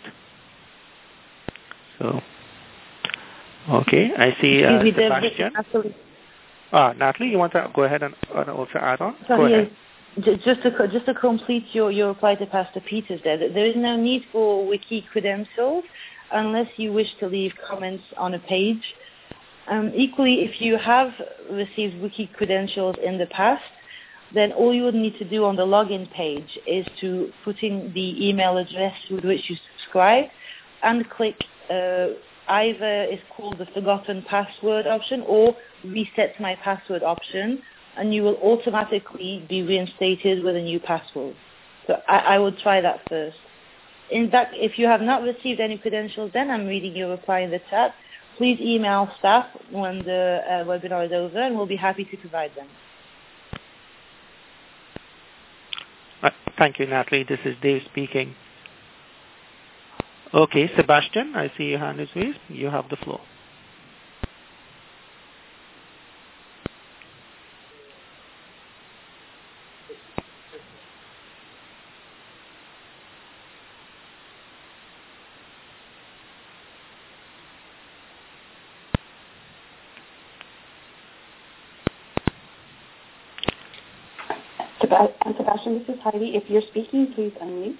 So, okay, I see Sebastian. Natalie, you want to go ahead and also add on? Sorry, go ahead. Just to complete your reply to Pastor Peters there is no need for wiki credentials unless you wish to leave comments on a page. Equally, if you have received wiki credentials in the past, then all you would need to do on the login page is to put in the email address with which you subscribe and click either it's called the forgotten password option or reset my password option, and you will automatically be reinstated with a new password. So I would try that first. In fact, if you have not received any credentials, then I'm reading your reply in the chat. Please email staff when the webinar is over, and we'll be happy to provide them. Thank you, Natalie. This is Dave speaking. Okay, Sebastian, I see your hand is raised. You have the floor. Sebastian, this is Heidi. If you're speaking, please unmute.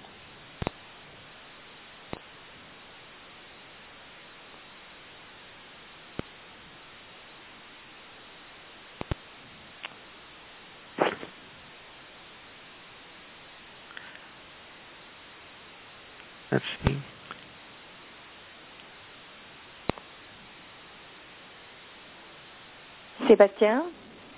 Let's see. Sébastien?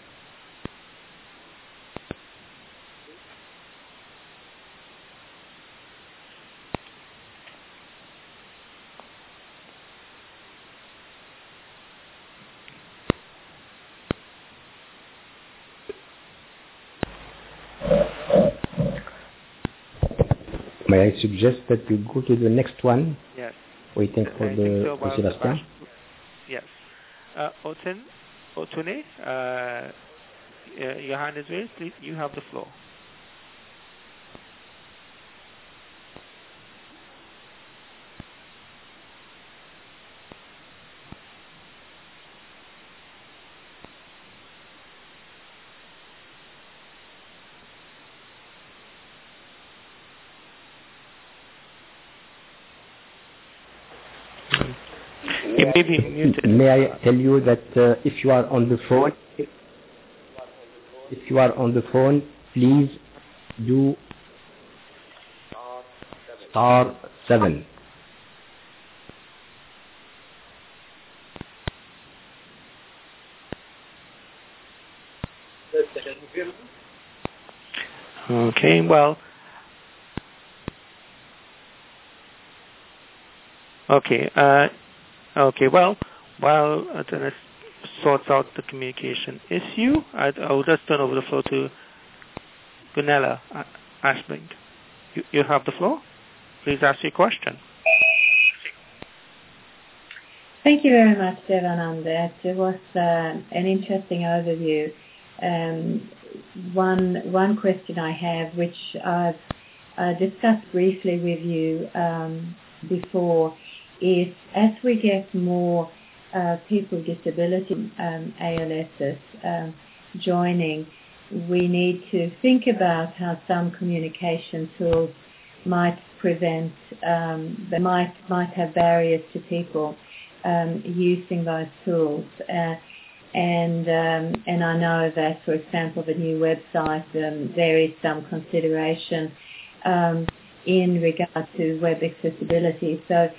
May I suggest that we go to the next one? Yes. Waiting for Sebastian. Yes. Otune, your hand is raised. Please, you have the floor. May I tell you that if you are on the phone, please do *7. Okay, well. Okay. Well, while Dennis sorts out the communication issue, I will just turn over the floor to Gunilla Ashling. You have the floor. Please ask your question. Thank you very much, Devananda. It was an interesting overview. One question I have, which I've discussed briefly with you before, is as we get more people with disability, ALSs, joining, we need to think about how some communication tools might prevent, they might have barriers to people using those tools. And I know that, for example, the new website, there is some consideration in regard to web accessibility. So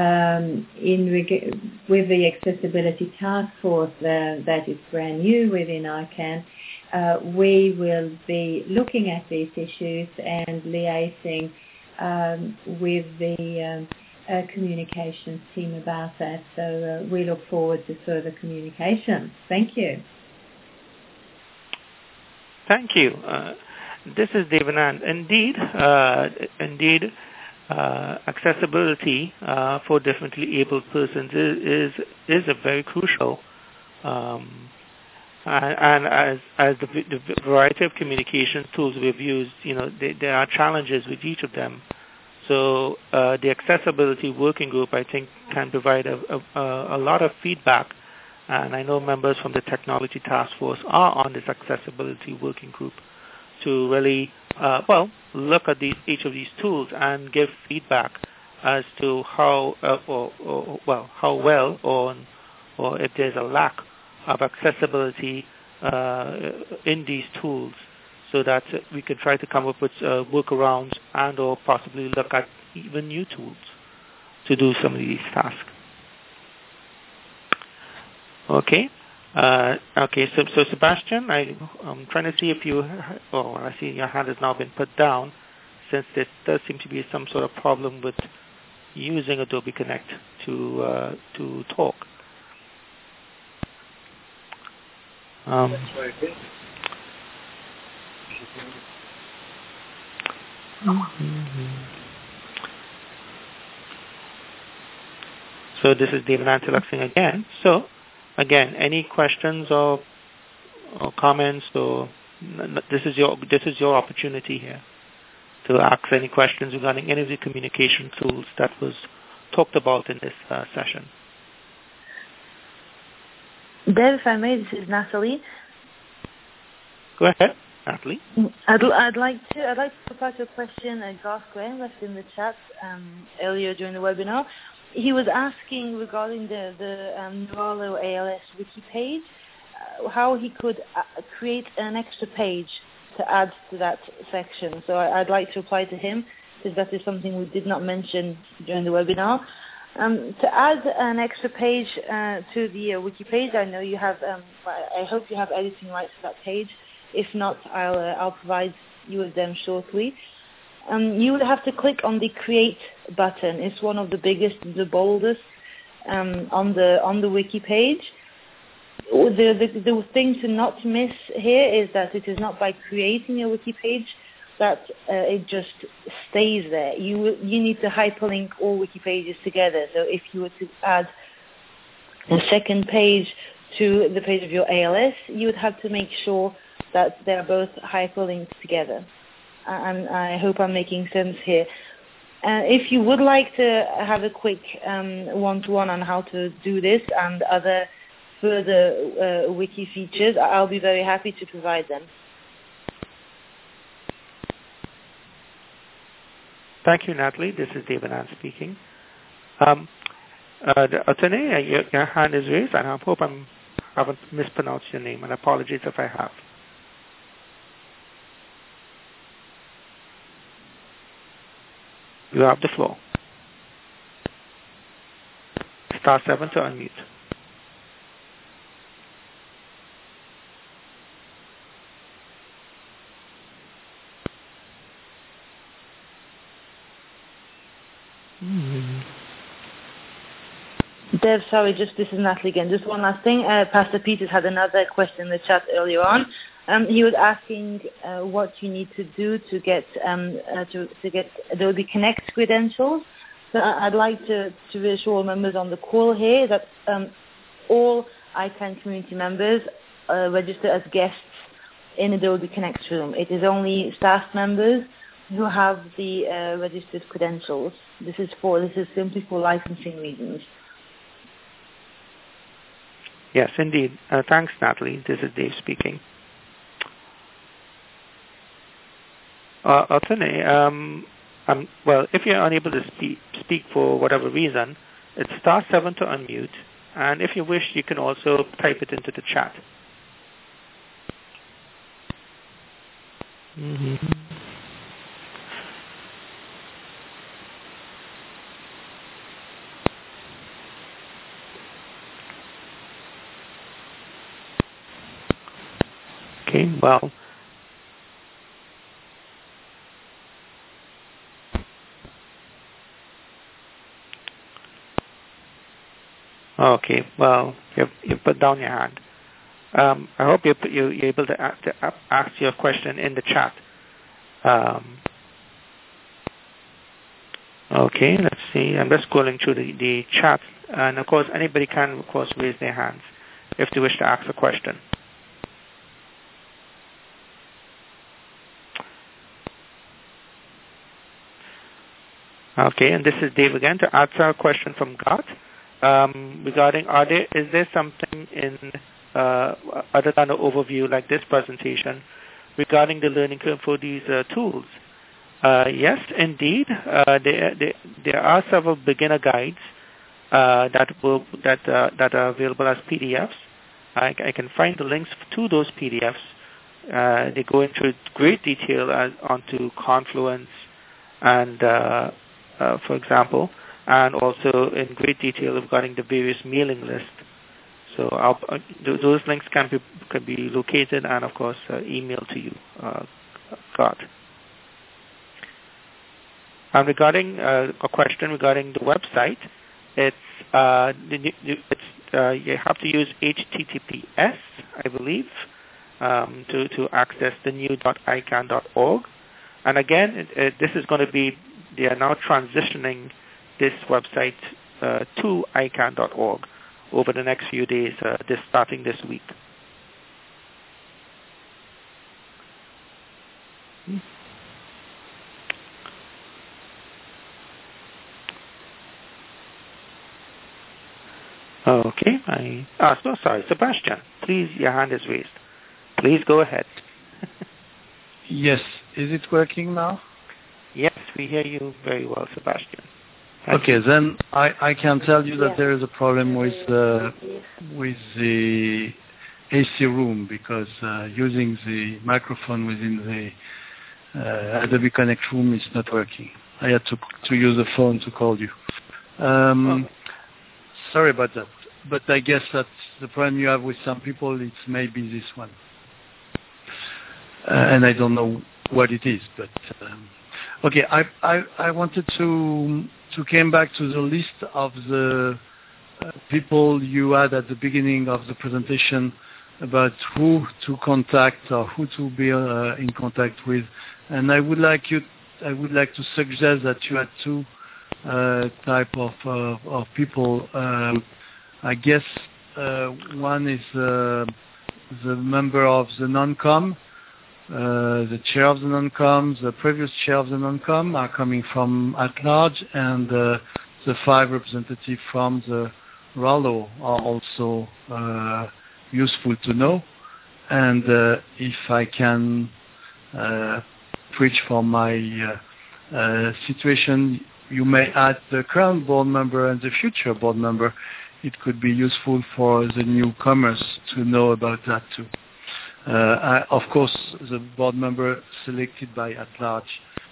with the Accessibility Task Force that is brand new within ICANN, we will be looking at these issues and liaising with the communications team about that. So we look forward to further communication. Thank you. Thank you. This is Devanand. Indeed, accessibility for differently abled persons is a very crucial And as the variety of communication tools we've used, there are challenges with each of them. So the accessibility working group, I think, can provide a lot of feedback. And I know members from the technology task force are on this accessibility working group to really, look at each of these tools and give feedback as to how well or if there's a lack of accessibility in these tools, so that we can try to come up with workarounds and or possibly look at even new tools to do some of these tasks. Okay. So Sebastian, I'm trying to see if I see your hand has now been put down, since there does seem to be some sort of problem with using Adobe Connect to talk. So this is David Antiluxing again. So again, any questions or comments, or this is your opportunity here to ask any questions regarding any of the communication tools that was talked about in this session. Dev, if I may, this is Natalie. Go ahead, Natalie. I'd like to reply to a question Garth Graham left in the chat earlier during the webinar. He was asking regarding the Neuralo ALS wiki page, how he could create an extra page to add to that section. So I'd like to reply to him, because that is something we did not mention during the webinar. To add an extra page to the wiki page, I know you have. I hope you have editing rights to that page. If not, I'll provide you with them shortly. You would have to click on the Create button. It's one of the biggest, the boldest on the wiki page. The thing to not miss here is that it is not by creating a wiki page that it just stays there. You need to hyperlink all wiki pages together. So if you were to add a second page to the page of your ALS, you would have to make sure that they're both hyperlinked together. And I hope I'm making sense here. If you would like to have a quick one-to-one on how to do this and other further wiki features, I'll be very happy to provide them. Thank you, Natalie. This is David Ann speaking. Atene, your hand is raised, and I hope I haven't mispronounced your name, and apologies if I have. You have the floor. Star 7 to unmute. Dev, sorry, this is Natalie again. Just one last thing. Pastor Peters had another question in the chat earlier on. He was asking what you need to do to get Adobe Connect credentials. So I'd like to reassure members on the call here that all ICANN community members register as guests in Adobe Connect room. It is only staff members who have the registered credentials. This is simply for licensing reasons. Yes, indeed. Thanks, Natalie. This is Dave speaking. Atene, well, if you're unable to speak for whatever reason, it's star 7 to unmute, and if you wish, you can also type it into the chat. Okay, well, okay, well, you put down your hand. I hope you're able to ask your question in the chat. Okay, let's see. I'm just scrolling through the chat, and of course, anybody can, of course, raise their hands if they wish to ask a question. Okay, and this is Dave again to answer a question from Garth regarding is there something in other than an overview like this presentation regarding the learning curve for these tools? Yes, indeed. There are several beginner guides that are available as PDFs. I can find the links to those PDFs. They go into great detail onto Confluence and for example, and also in great detail regarding the various mailing lists. So those links can be located and, of course, emailed to you, Garth. And regarding a question regarding the website, you have to use HTTPS, I believe, to access the new.icann.org. And again, this is going to be. They are now transitioning this website to icann.org over the next few days, starting this week. Okay. Sorry, Sebastian. Please, your hand is raised. Please go ahead. Yes. Is it working now? Yes, we hear you very well, Sebastian. Okay, then I can tell you that there is a problem with the AC room because using the microphone within the Adobe Connect room is not working. I had to use the phone to call you. Sorry about that, but I guess that's the problem you have with some people. It's maybe this one, and I don't know what it is, but. Okay, I wanted to came back to the list of the people you had at the beginning of the presentation about who to contact or who to be in contact with, and I would like to suggest that you had two type of people. I guess one is the member of the non-com. The chair of the non-com, the previous chair of the non-com are coming from at large, and the 5 representatives from the RALO are also useful to know. And if I can preach for my situation, you may add the current board member and the future board member. It could be useful for the newcomers to know about that too. Of course, the board member selected by at large,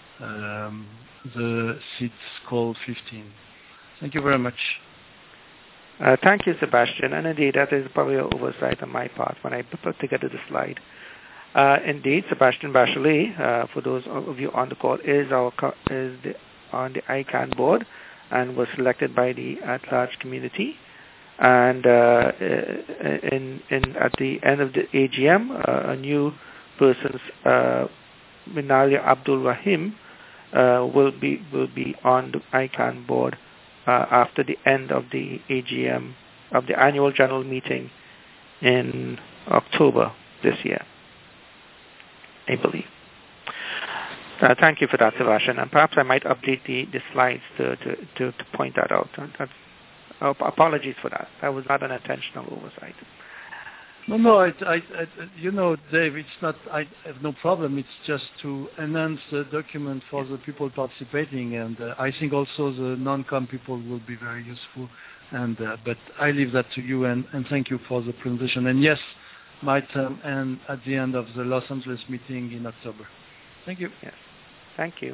the seats called 15. Thank you very much. Thank you, Sebastian. And indeed, that is probably an oversight on my part when I put together the slide. Indeed, Sebastian Bachelet, for those of you on the call, is on the ICANN board and was selected by the at-large community. And at the end of the AGM, a new person, Minalia Abdul Rahim, will be on the ICANN board after the end of the AGM of the annual general meeting in October this year, I believe. Thank you for that, Sebastian. And perhaps I might update the slides to point that out. Apologies for that. That was not an intentional oversight. No, Dave, it's not. I have no problem. It's just to enhance the document for the people participating, and I think also the non-com people will be very useful. And but I leave that to you, and thank you for the presentation. And yes, my term and at the end of the Los Angeles meeting in October. Thank you. Yes, thank you.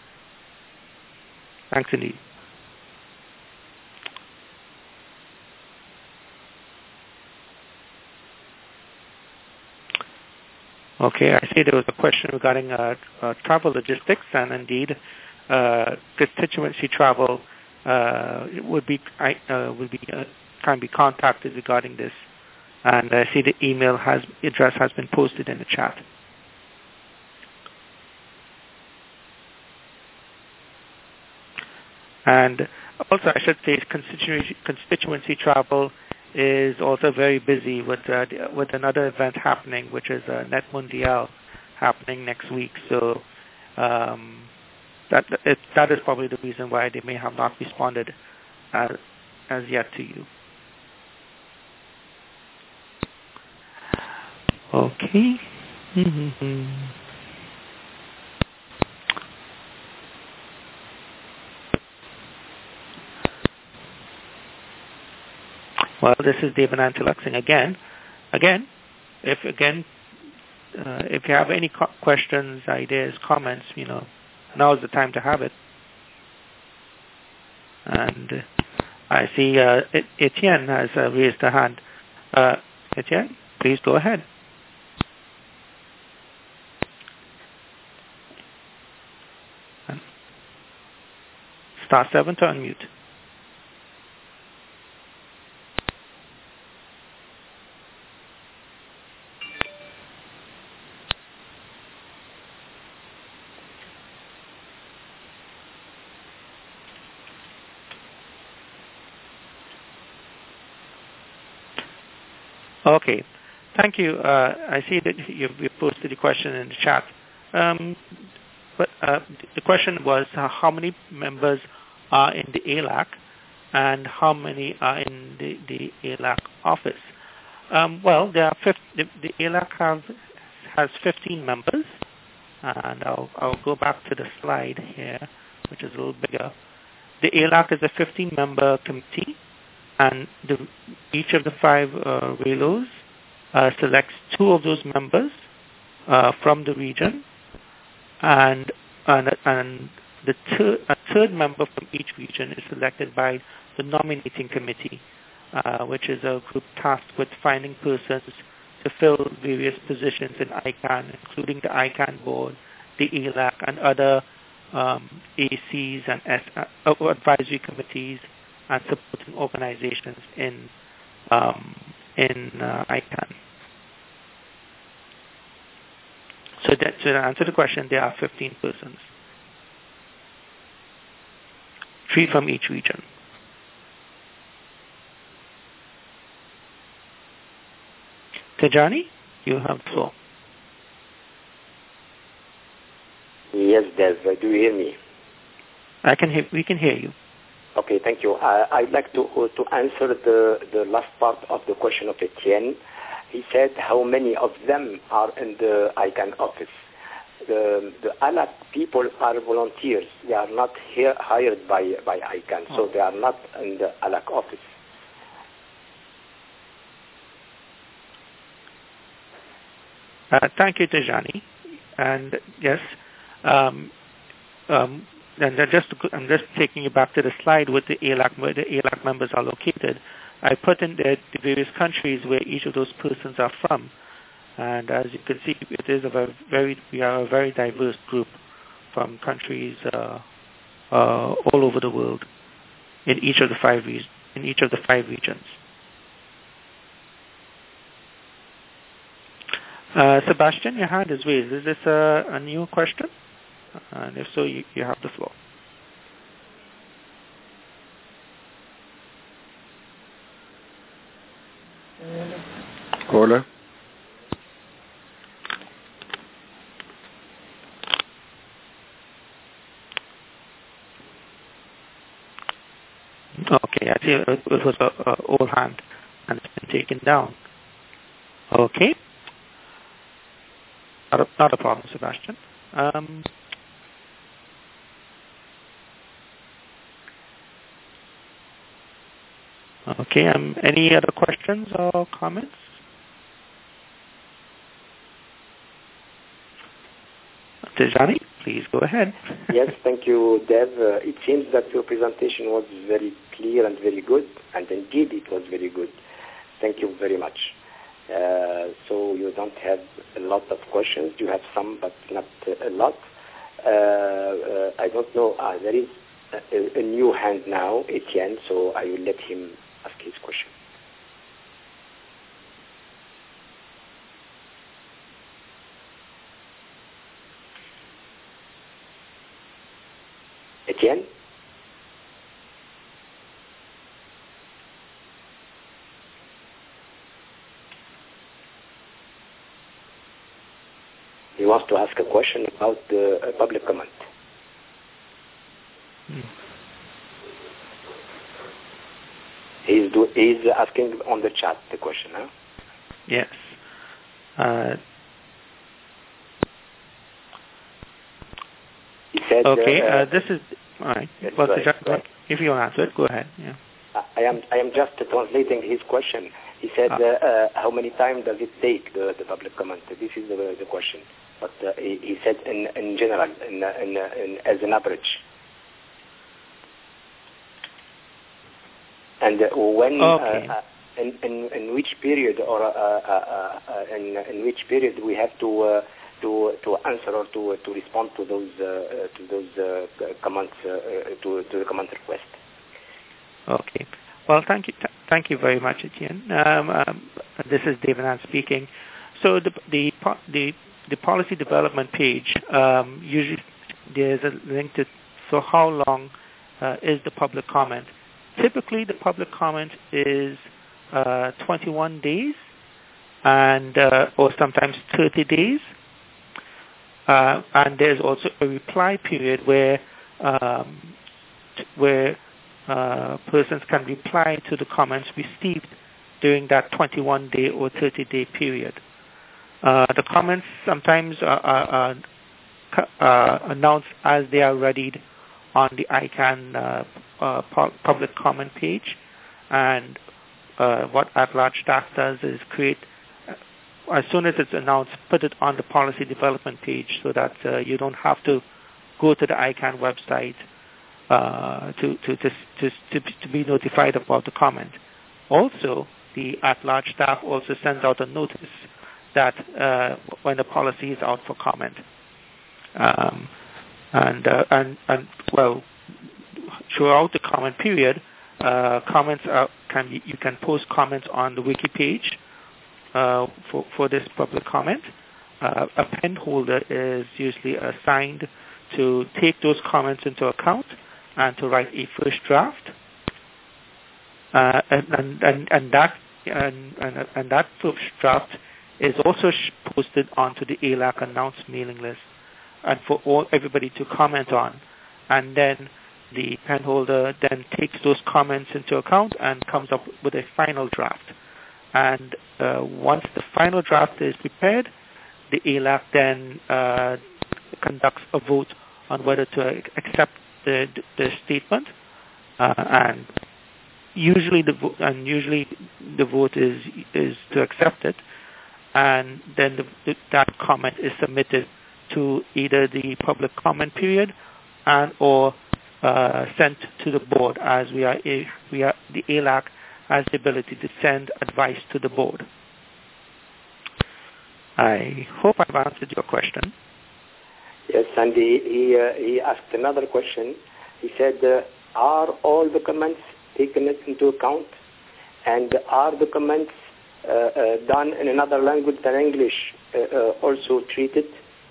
Thanks indeed. Okay, I see there was a question regarding travel logistics, and indeed, constituency travel can be contacted regarding this. And I see the email address has been posted in the chat. And also, I should say, constituency travel is also very busy with another event happening, which is Net Mundial happening next week. So that is probably the reason why they may have not responded as yet to you. Okay. Well, this is Devanand Tilaksing again. If you have any questions, ideas, comments, now is the time to have it. And I see Etienne has raised a hand. Etienne, please go ahead. Star 7 to unmute. Okay, thank you. I see that you posted the question in the chat. But the question was how many members are in the ALAC and how many are in the ALAC office. Well, there are the ALAC has 15 members, and I'll go back to the slide here, which is a little bigger. The ALAC is a 15-member committee, and each of the 5 RELOs selects 2 of those members from the region, and a third member from each region is selected by the nominating committee, which is a group tasked with finding persons to fill various positions in ICANN, including the ICANN board, the ALAC, and other ACs and advisory committees and supporting organizations in ICANN. So to answer the question, there are 15 persons, 3 from each region. Tejani, you have the floor. Yes, Dev. Do you hear me? We can hear you. Okay, thank you. I'd like to answer the last part of the question of Etienne. He said how many of them are in the ICANN office. The ALAC people are volunteers. They are not hired by ICANN, so they are not in the ALAC office. Thank you, Tejani. And yes, and I'm just taking you back to the slide with the ALAC, where the ALAC members are located. I put in there the various countries where each of those persons are from, and as you can see, it is we are a very diverse group from countries all over the world in each of the 5 regions. Sebastian, your hand is raised. Is this a new question? And if so, you have the floor. Caller. Okay, I see it was an old hand and it's been taken down. Okay. Not a problem, Sebastian. Okay, any other questions or comments? Tejani, please go ahead. Yes, thank you, Dev. It seems that your presentation was very clear and very good, and indeed it was very good. Thank you very much. So you don't have a lot of questions. You have some, but not a lot. I don't know. There is a new hand now, Etienne, so I will let him ask his question. Etienne? He wants to ask a question about the public comment. He's asking on the chat the question, huh? Yes. He said. Okay. This is all right. Yes, well, go ahead. If you want to answer it, go ahead. Yeah. I am just translating his question. He said, how many times does it take the public comment? This is the question. But he said in general, as an average. And when in which period or in which period we have to answer or to respond to those comments to the comment request. Okay. Well, thank you very much, Etienne. This is David Ann speaking. So the policy development page, usually there's a link to how long is the public comment. Typically, the public comment is 21 days, and or sometimes 30 days. And there's also a reply period where persons can reply to the comments received during that 21-day or 30-day period. The comments sometimes are announced as they are readied on the ICANN public comment page, and what at-large staff does is create, as soon as it's announced, put it on the policy development page so that you don't have to go to the ICANN website to be notified about the comment. Also, the at-large staff also sends out a notice that when the policy is out for comment. And throughout the comment period, you can post comments on the wiki page for this public comment. A pen holder is usually assigned to take those comments into account and to write a first draft. And that first draft is also posted onto the ALAC announce mailing list and for everybody to comment on. And then the pen holder then takes those comments into account and comes up with a final draft. And once the final draft is prepared, the ALAC then conducts a vote on whether to accept the statement, and usually the vote is to accept it, and then that comment is submitted to either the public comment period and or sent to the board, as the ALAC has the ability to send advice to the board. I hope I've answered your question. Yes, and he asked another question. He said, are all the comments taken into account, and are the comments done in another language than English also treated?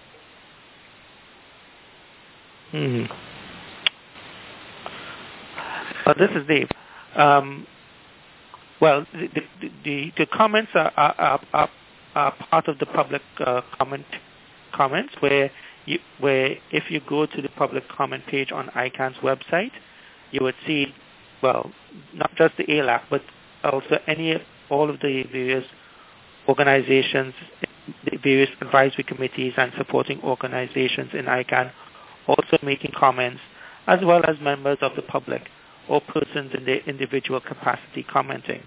This is Dave. Well, the comments are part of the public comments where if you go to the public comment page on ICANN's website, you would see, well, not just the ALAC, but also all of the various organizations, the various advisory committees and supporting organizations in ICANN also making comments, as well as members of the public or persons in their individual capacity commenting.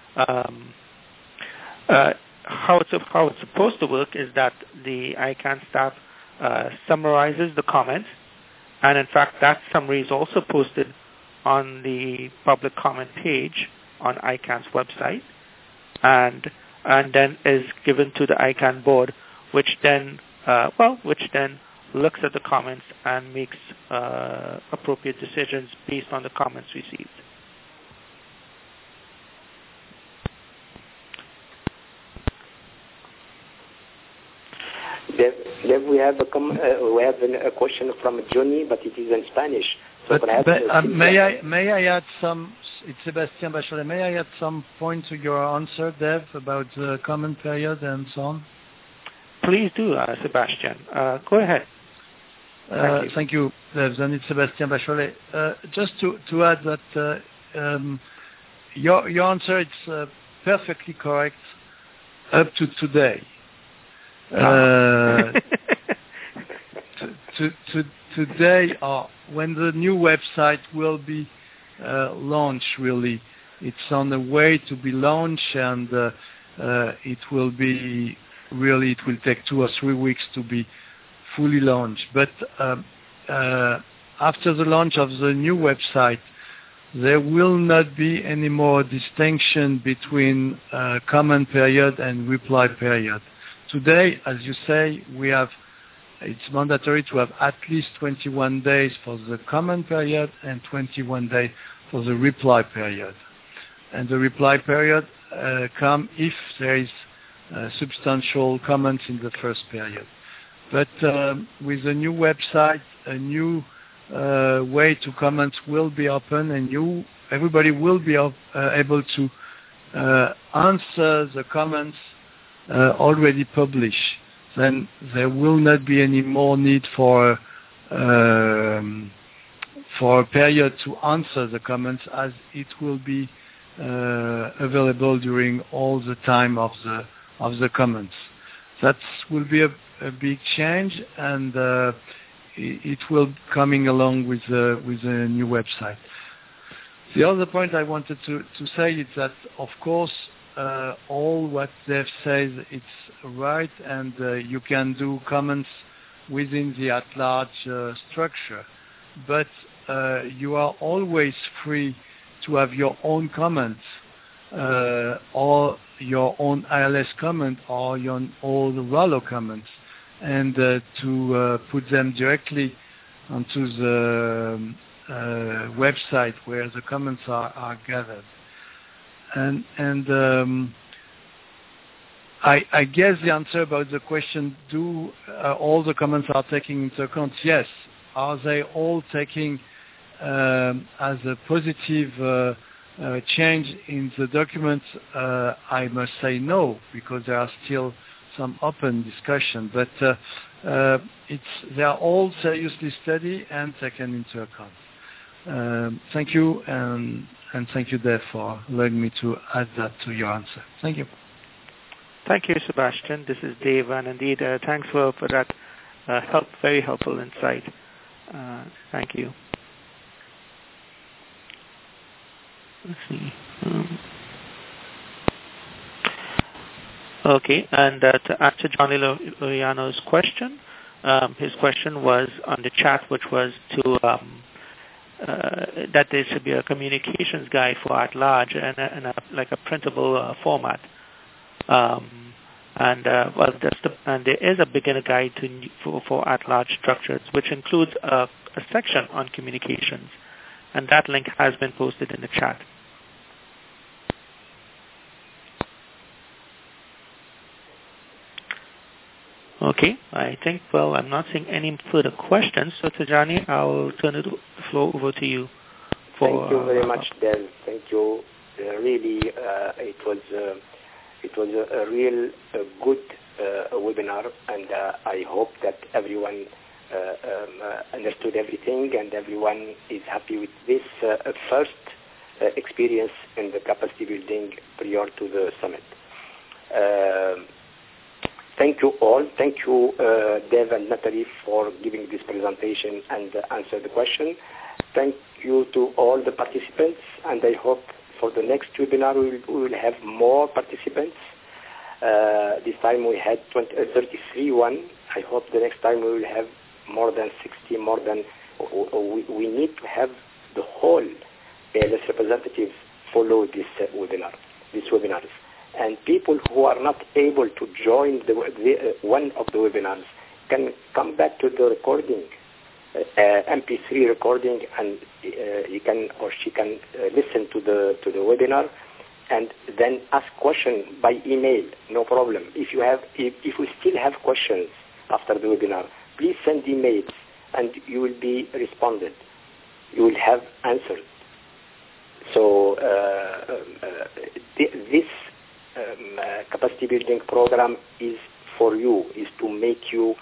How it's supposed to work is that the ICANN staff summarizes the comments, and in fact that summary is also posted on the public comment page on ICANN's website, and then is given to the ICANN board, which then looks at the comments and makes appropriate decisions based on the comments received. We have a question from Johnny, but it is in Spanish. So may I add some? It's Sébastien Bachelet. May I add some point to your answer, Dev, about the comment period and so on? Please do, Sebastian. Go ahead. Thank you, Dev. It's Sebastian Bacholet. Just to add that your answer is perfectly correct up to today. Today, when the new website will be launched, really, it's on the way to be launched, and it will take 2 or 3 weeks to be fully launched. But after the launch of the new website, there will not be any more distinction between comment period and reply period. Today, as you say, it's mandatory to have at least 21 days for the comment period and 21 days for the reply period. And the reply period come if there is substantial comments in the first period. But with the new website, a new way to comment will be open, and everybody will be able to answer the comments already published. Then there will not be any more need for a period to answer the comments, as it will be available during all the time of the comments. That will be a big change, and it will coming along with the new website. The other point I wanted to say is that, of course, all what Dev says, it's right, and you can do comments within the at-large structure, but you are always free to have your own comments, or your own ILS comment, or your own RALO comments, and to put them directly onto the website where the comments are gathered. And I guess the answer about the question, do all the comments are taken into account? Yes. Are they all taking as a positive change in the documents? I must say no, because there are still some open discussion. But they are all seriously studied and taken into account. Thank you, and thank you, Dev, for allowing me to add that to your answer. Thank you. Thank you, Sebastian. This is Dave, and indeed, thanks for that very helpful insight. Thank you. Let's see. Okay, and to answer Johnny Loriano's question, his question was on the chat, which was to that there should be a communications guide for at large and like a printable format. And there is a beginner guide for at large structures, which includes a section on communications, and that link has been posted in the chat. Okay, I think, I'm not seeing any further questions, so Tajani, I'll turn the floor over to you. Thank you very much, Del. Thank you. Really, it was a real good webinar, and I hope that everyone understood everything and everyone is happy with this first experience in the capacity building prior to the summit. Thank you all. Thank you, Dev and Natalie, for giving this presentation and answer the question. Thank you to all the participants, and I hope for the next webinar we will have more participants. This time we had 33 one. I hope the next time we will have more than 60, more than... We need to have the whole ALS representatives follow this webinars. And people who are not able to join one of the webinars can come back to the recording, MP3 recording, and he can or she can listen to the webinar, and then ask questions by email. No problem. If we still have questions after the webinar, please send emails, and you will be responded. You will have answers. So this capacity building program is for you is to make you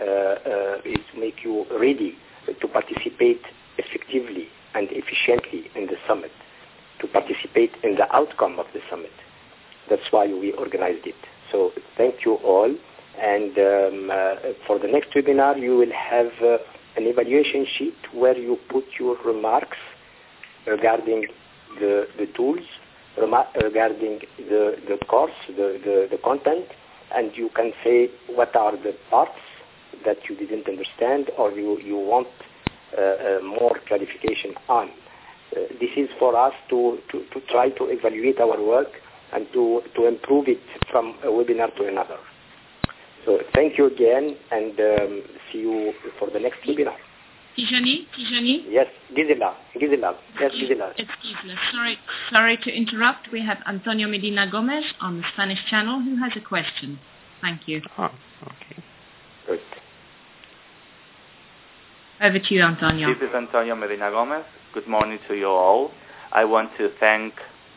ready to participate effectively and efficiently in the summit, to participate in the outcome of the summit. That's why we organized it. So thank you all. And for the next webinar, you will have an evaluation sheet where you put your remarks regarding the tools, regarding the course, the content, and you can say what are the parts that you didn't understand or you want more clarification on. This is for us to try to evaluate our work and to improve it from a webinar to another. So thank you again, and see you for the next webinar. Tijani? Yes, Gisela. Yes, Gisela. It's Gisela. Sorry to interrupt. We have Antonio Medina Gomez on the Spanish channel who has a question. Thank you. Oh, okay. Good. Over to you, Antonio. This is Antonio Medina Gomez. Good morning to you all. I want to thank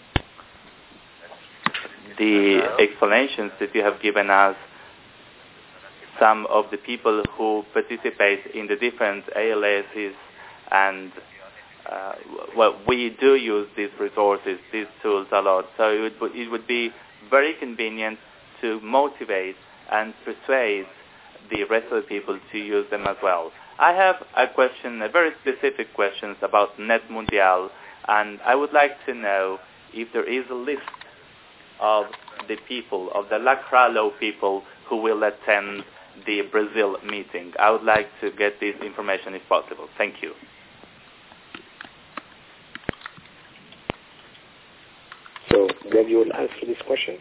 the explanations that you have given us, some of the people who participate in the different ALSs, and we do use these resources, these tools a lot. So it would be very convenient to motivate and persuade the rest of the people to use them as well. I have a question, a very specific question about NetMundial, and I would like to know if there is a list of the people, of the Lacralo people who will attend the Brazil meeting. I would like to get this information if possible. Thank you. So, Dave, you will answer this question?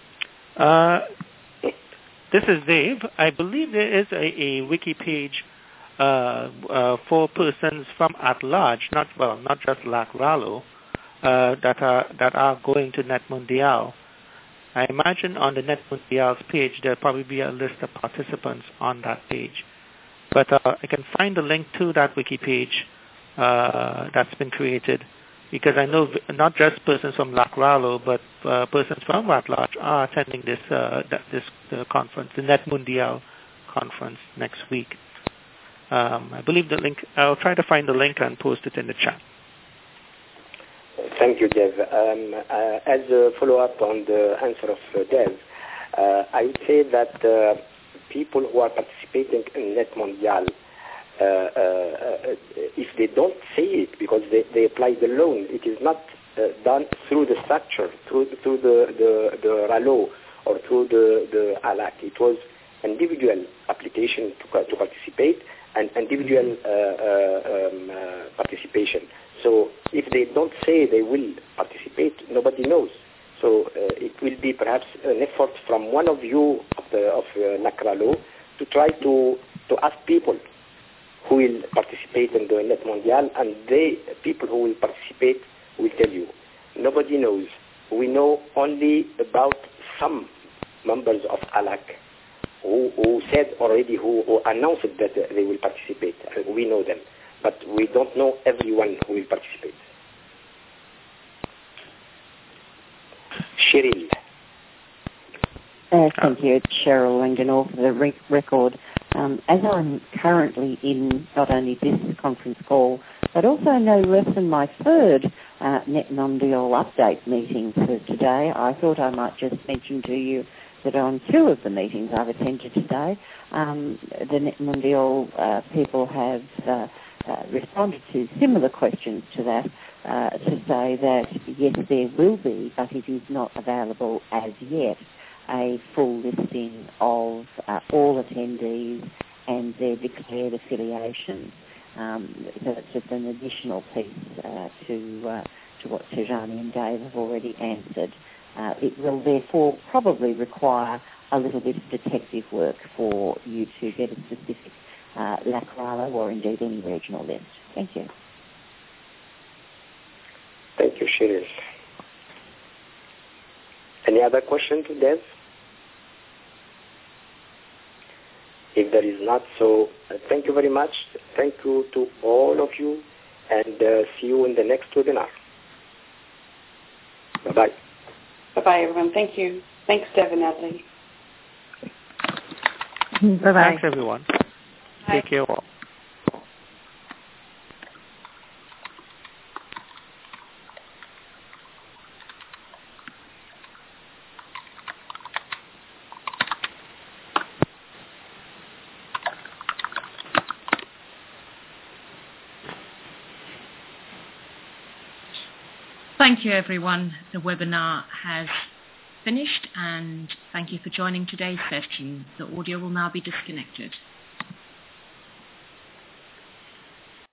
This is Dave. I believe there is a wiki page for persons from at large, not just Lacralo, that are going to NetMundial. I imagine on the NetMundial's page there'll probably be a list of participants on that page. But I can find the link to that wiki page that's been created, because I know not just persons from Lacralo, but persons from at large are attending this conference, the NetMundial conference next week. I believe the link. I'll try to find the link and post it in the chat. Thank you, Dev. As a follow-up on the answer of Dev, I would say that people who are participating in NetMundial, if they don't say it because they apply the loan, it is not done through the structure, through the RALO or through the ALAC. It was individual application to participate and individual participation. So if they don't say they will participate, nobody knows. So it will be perhaps an effort from one of you of Lacralo to try to ask people who will participate in the NetMundial, and people who will participate will tell you. Nobody knows. We know only about some members of ALAC who said already, who announced that they will participate. We know them. But we don't know everyone who will participate. Cheryl. Thank you. It's Cheryl Langenor for the record. As I'm currently in not only this conference call, but also no less than my third NetMundial update meeting for today, I thought I might just mention to you that on two of the meetings I've attended today, the NetMundial people have responded to similar questions to that, to say that yes, there will be, but it is not available as yet, a full listing of all attendees and their declared affiliations. So it's just an additional piece to what Tijani and Dave have already answered. It will therefore probably require a little bit of detective work for you to get a specific Lacralo or indeed any regional list. Thank you. Thank you, Cheryl. Any other question to Dev? If there is not, so thank you very much. Thank you to all of you, and see you in the next webinar. Bye-bye. Bye-bye, everyone. Thank you. Thanks, Dev and Natalie. Bye-bye. Thanks, everyone. Bye. Take care all. Thank you, everyone. The webinar has finished, and thank you for joining today's session. The audio will now be disconnected.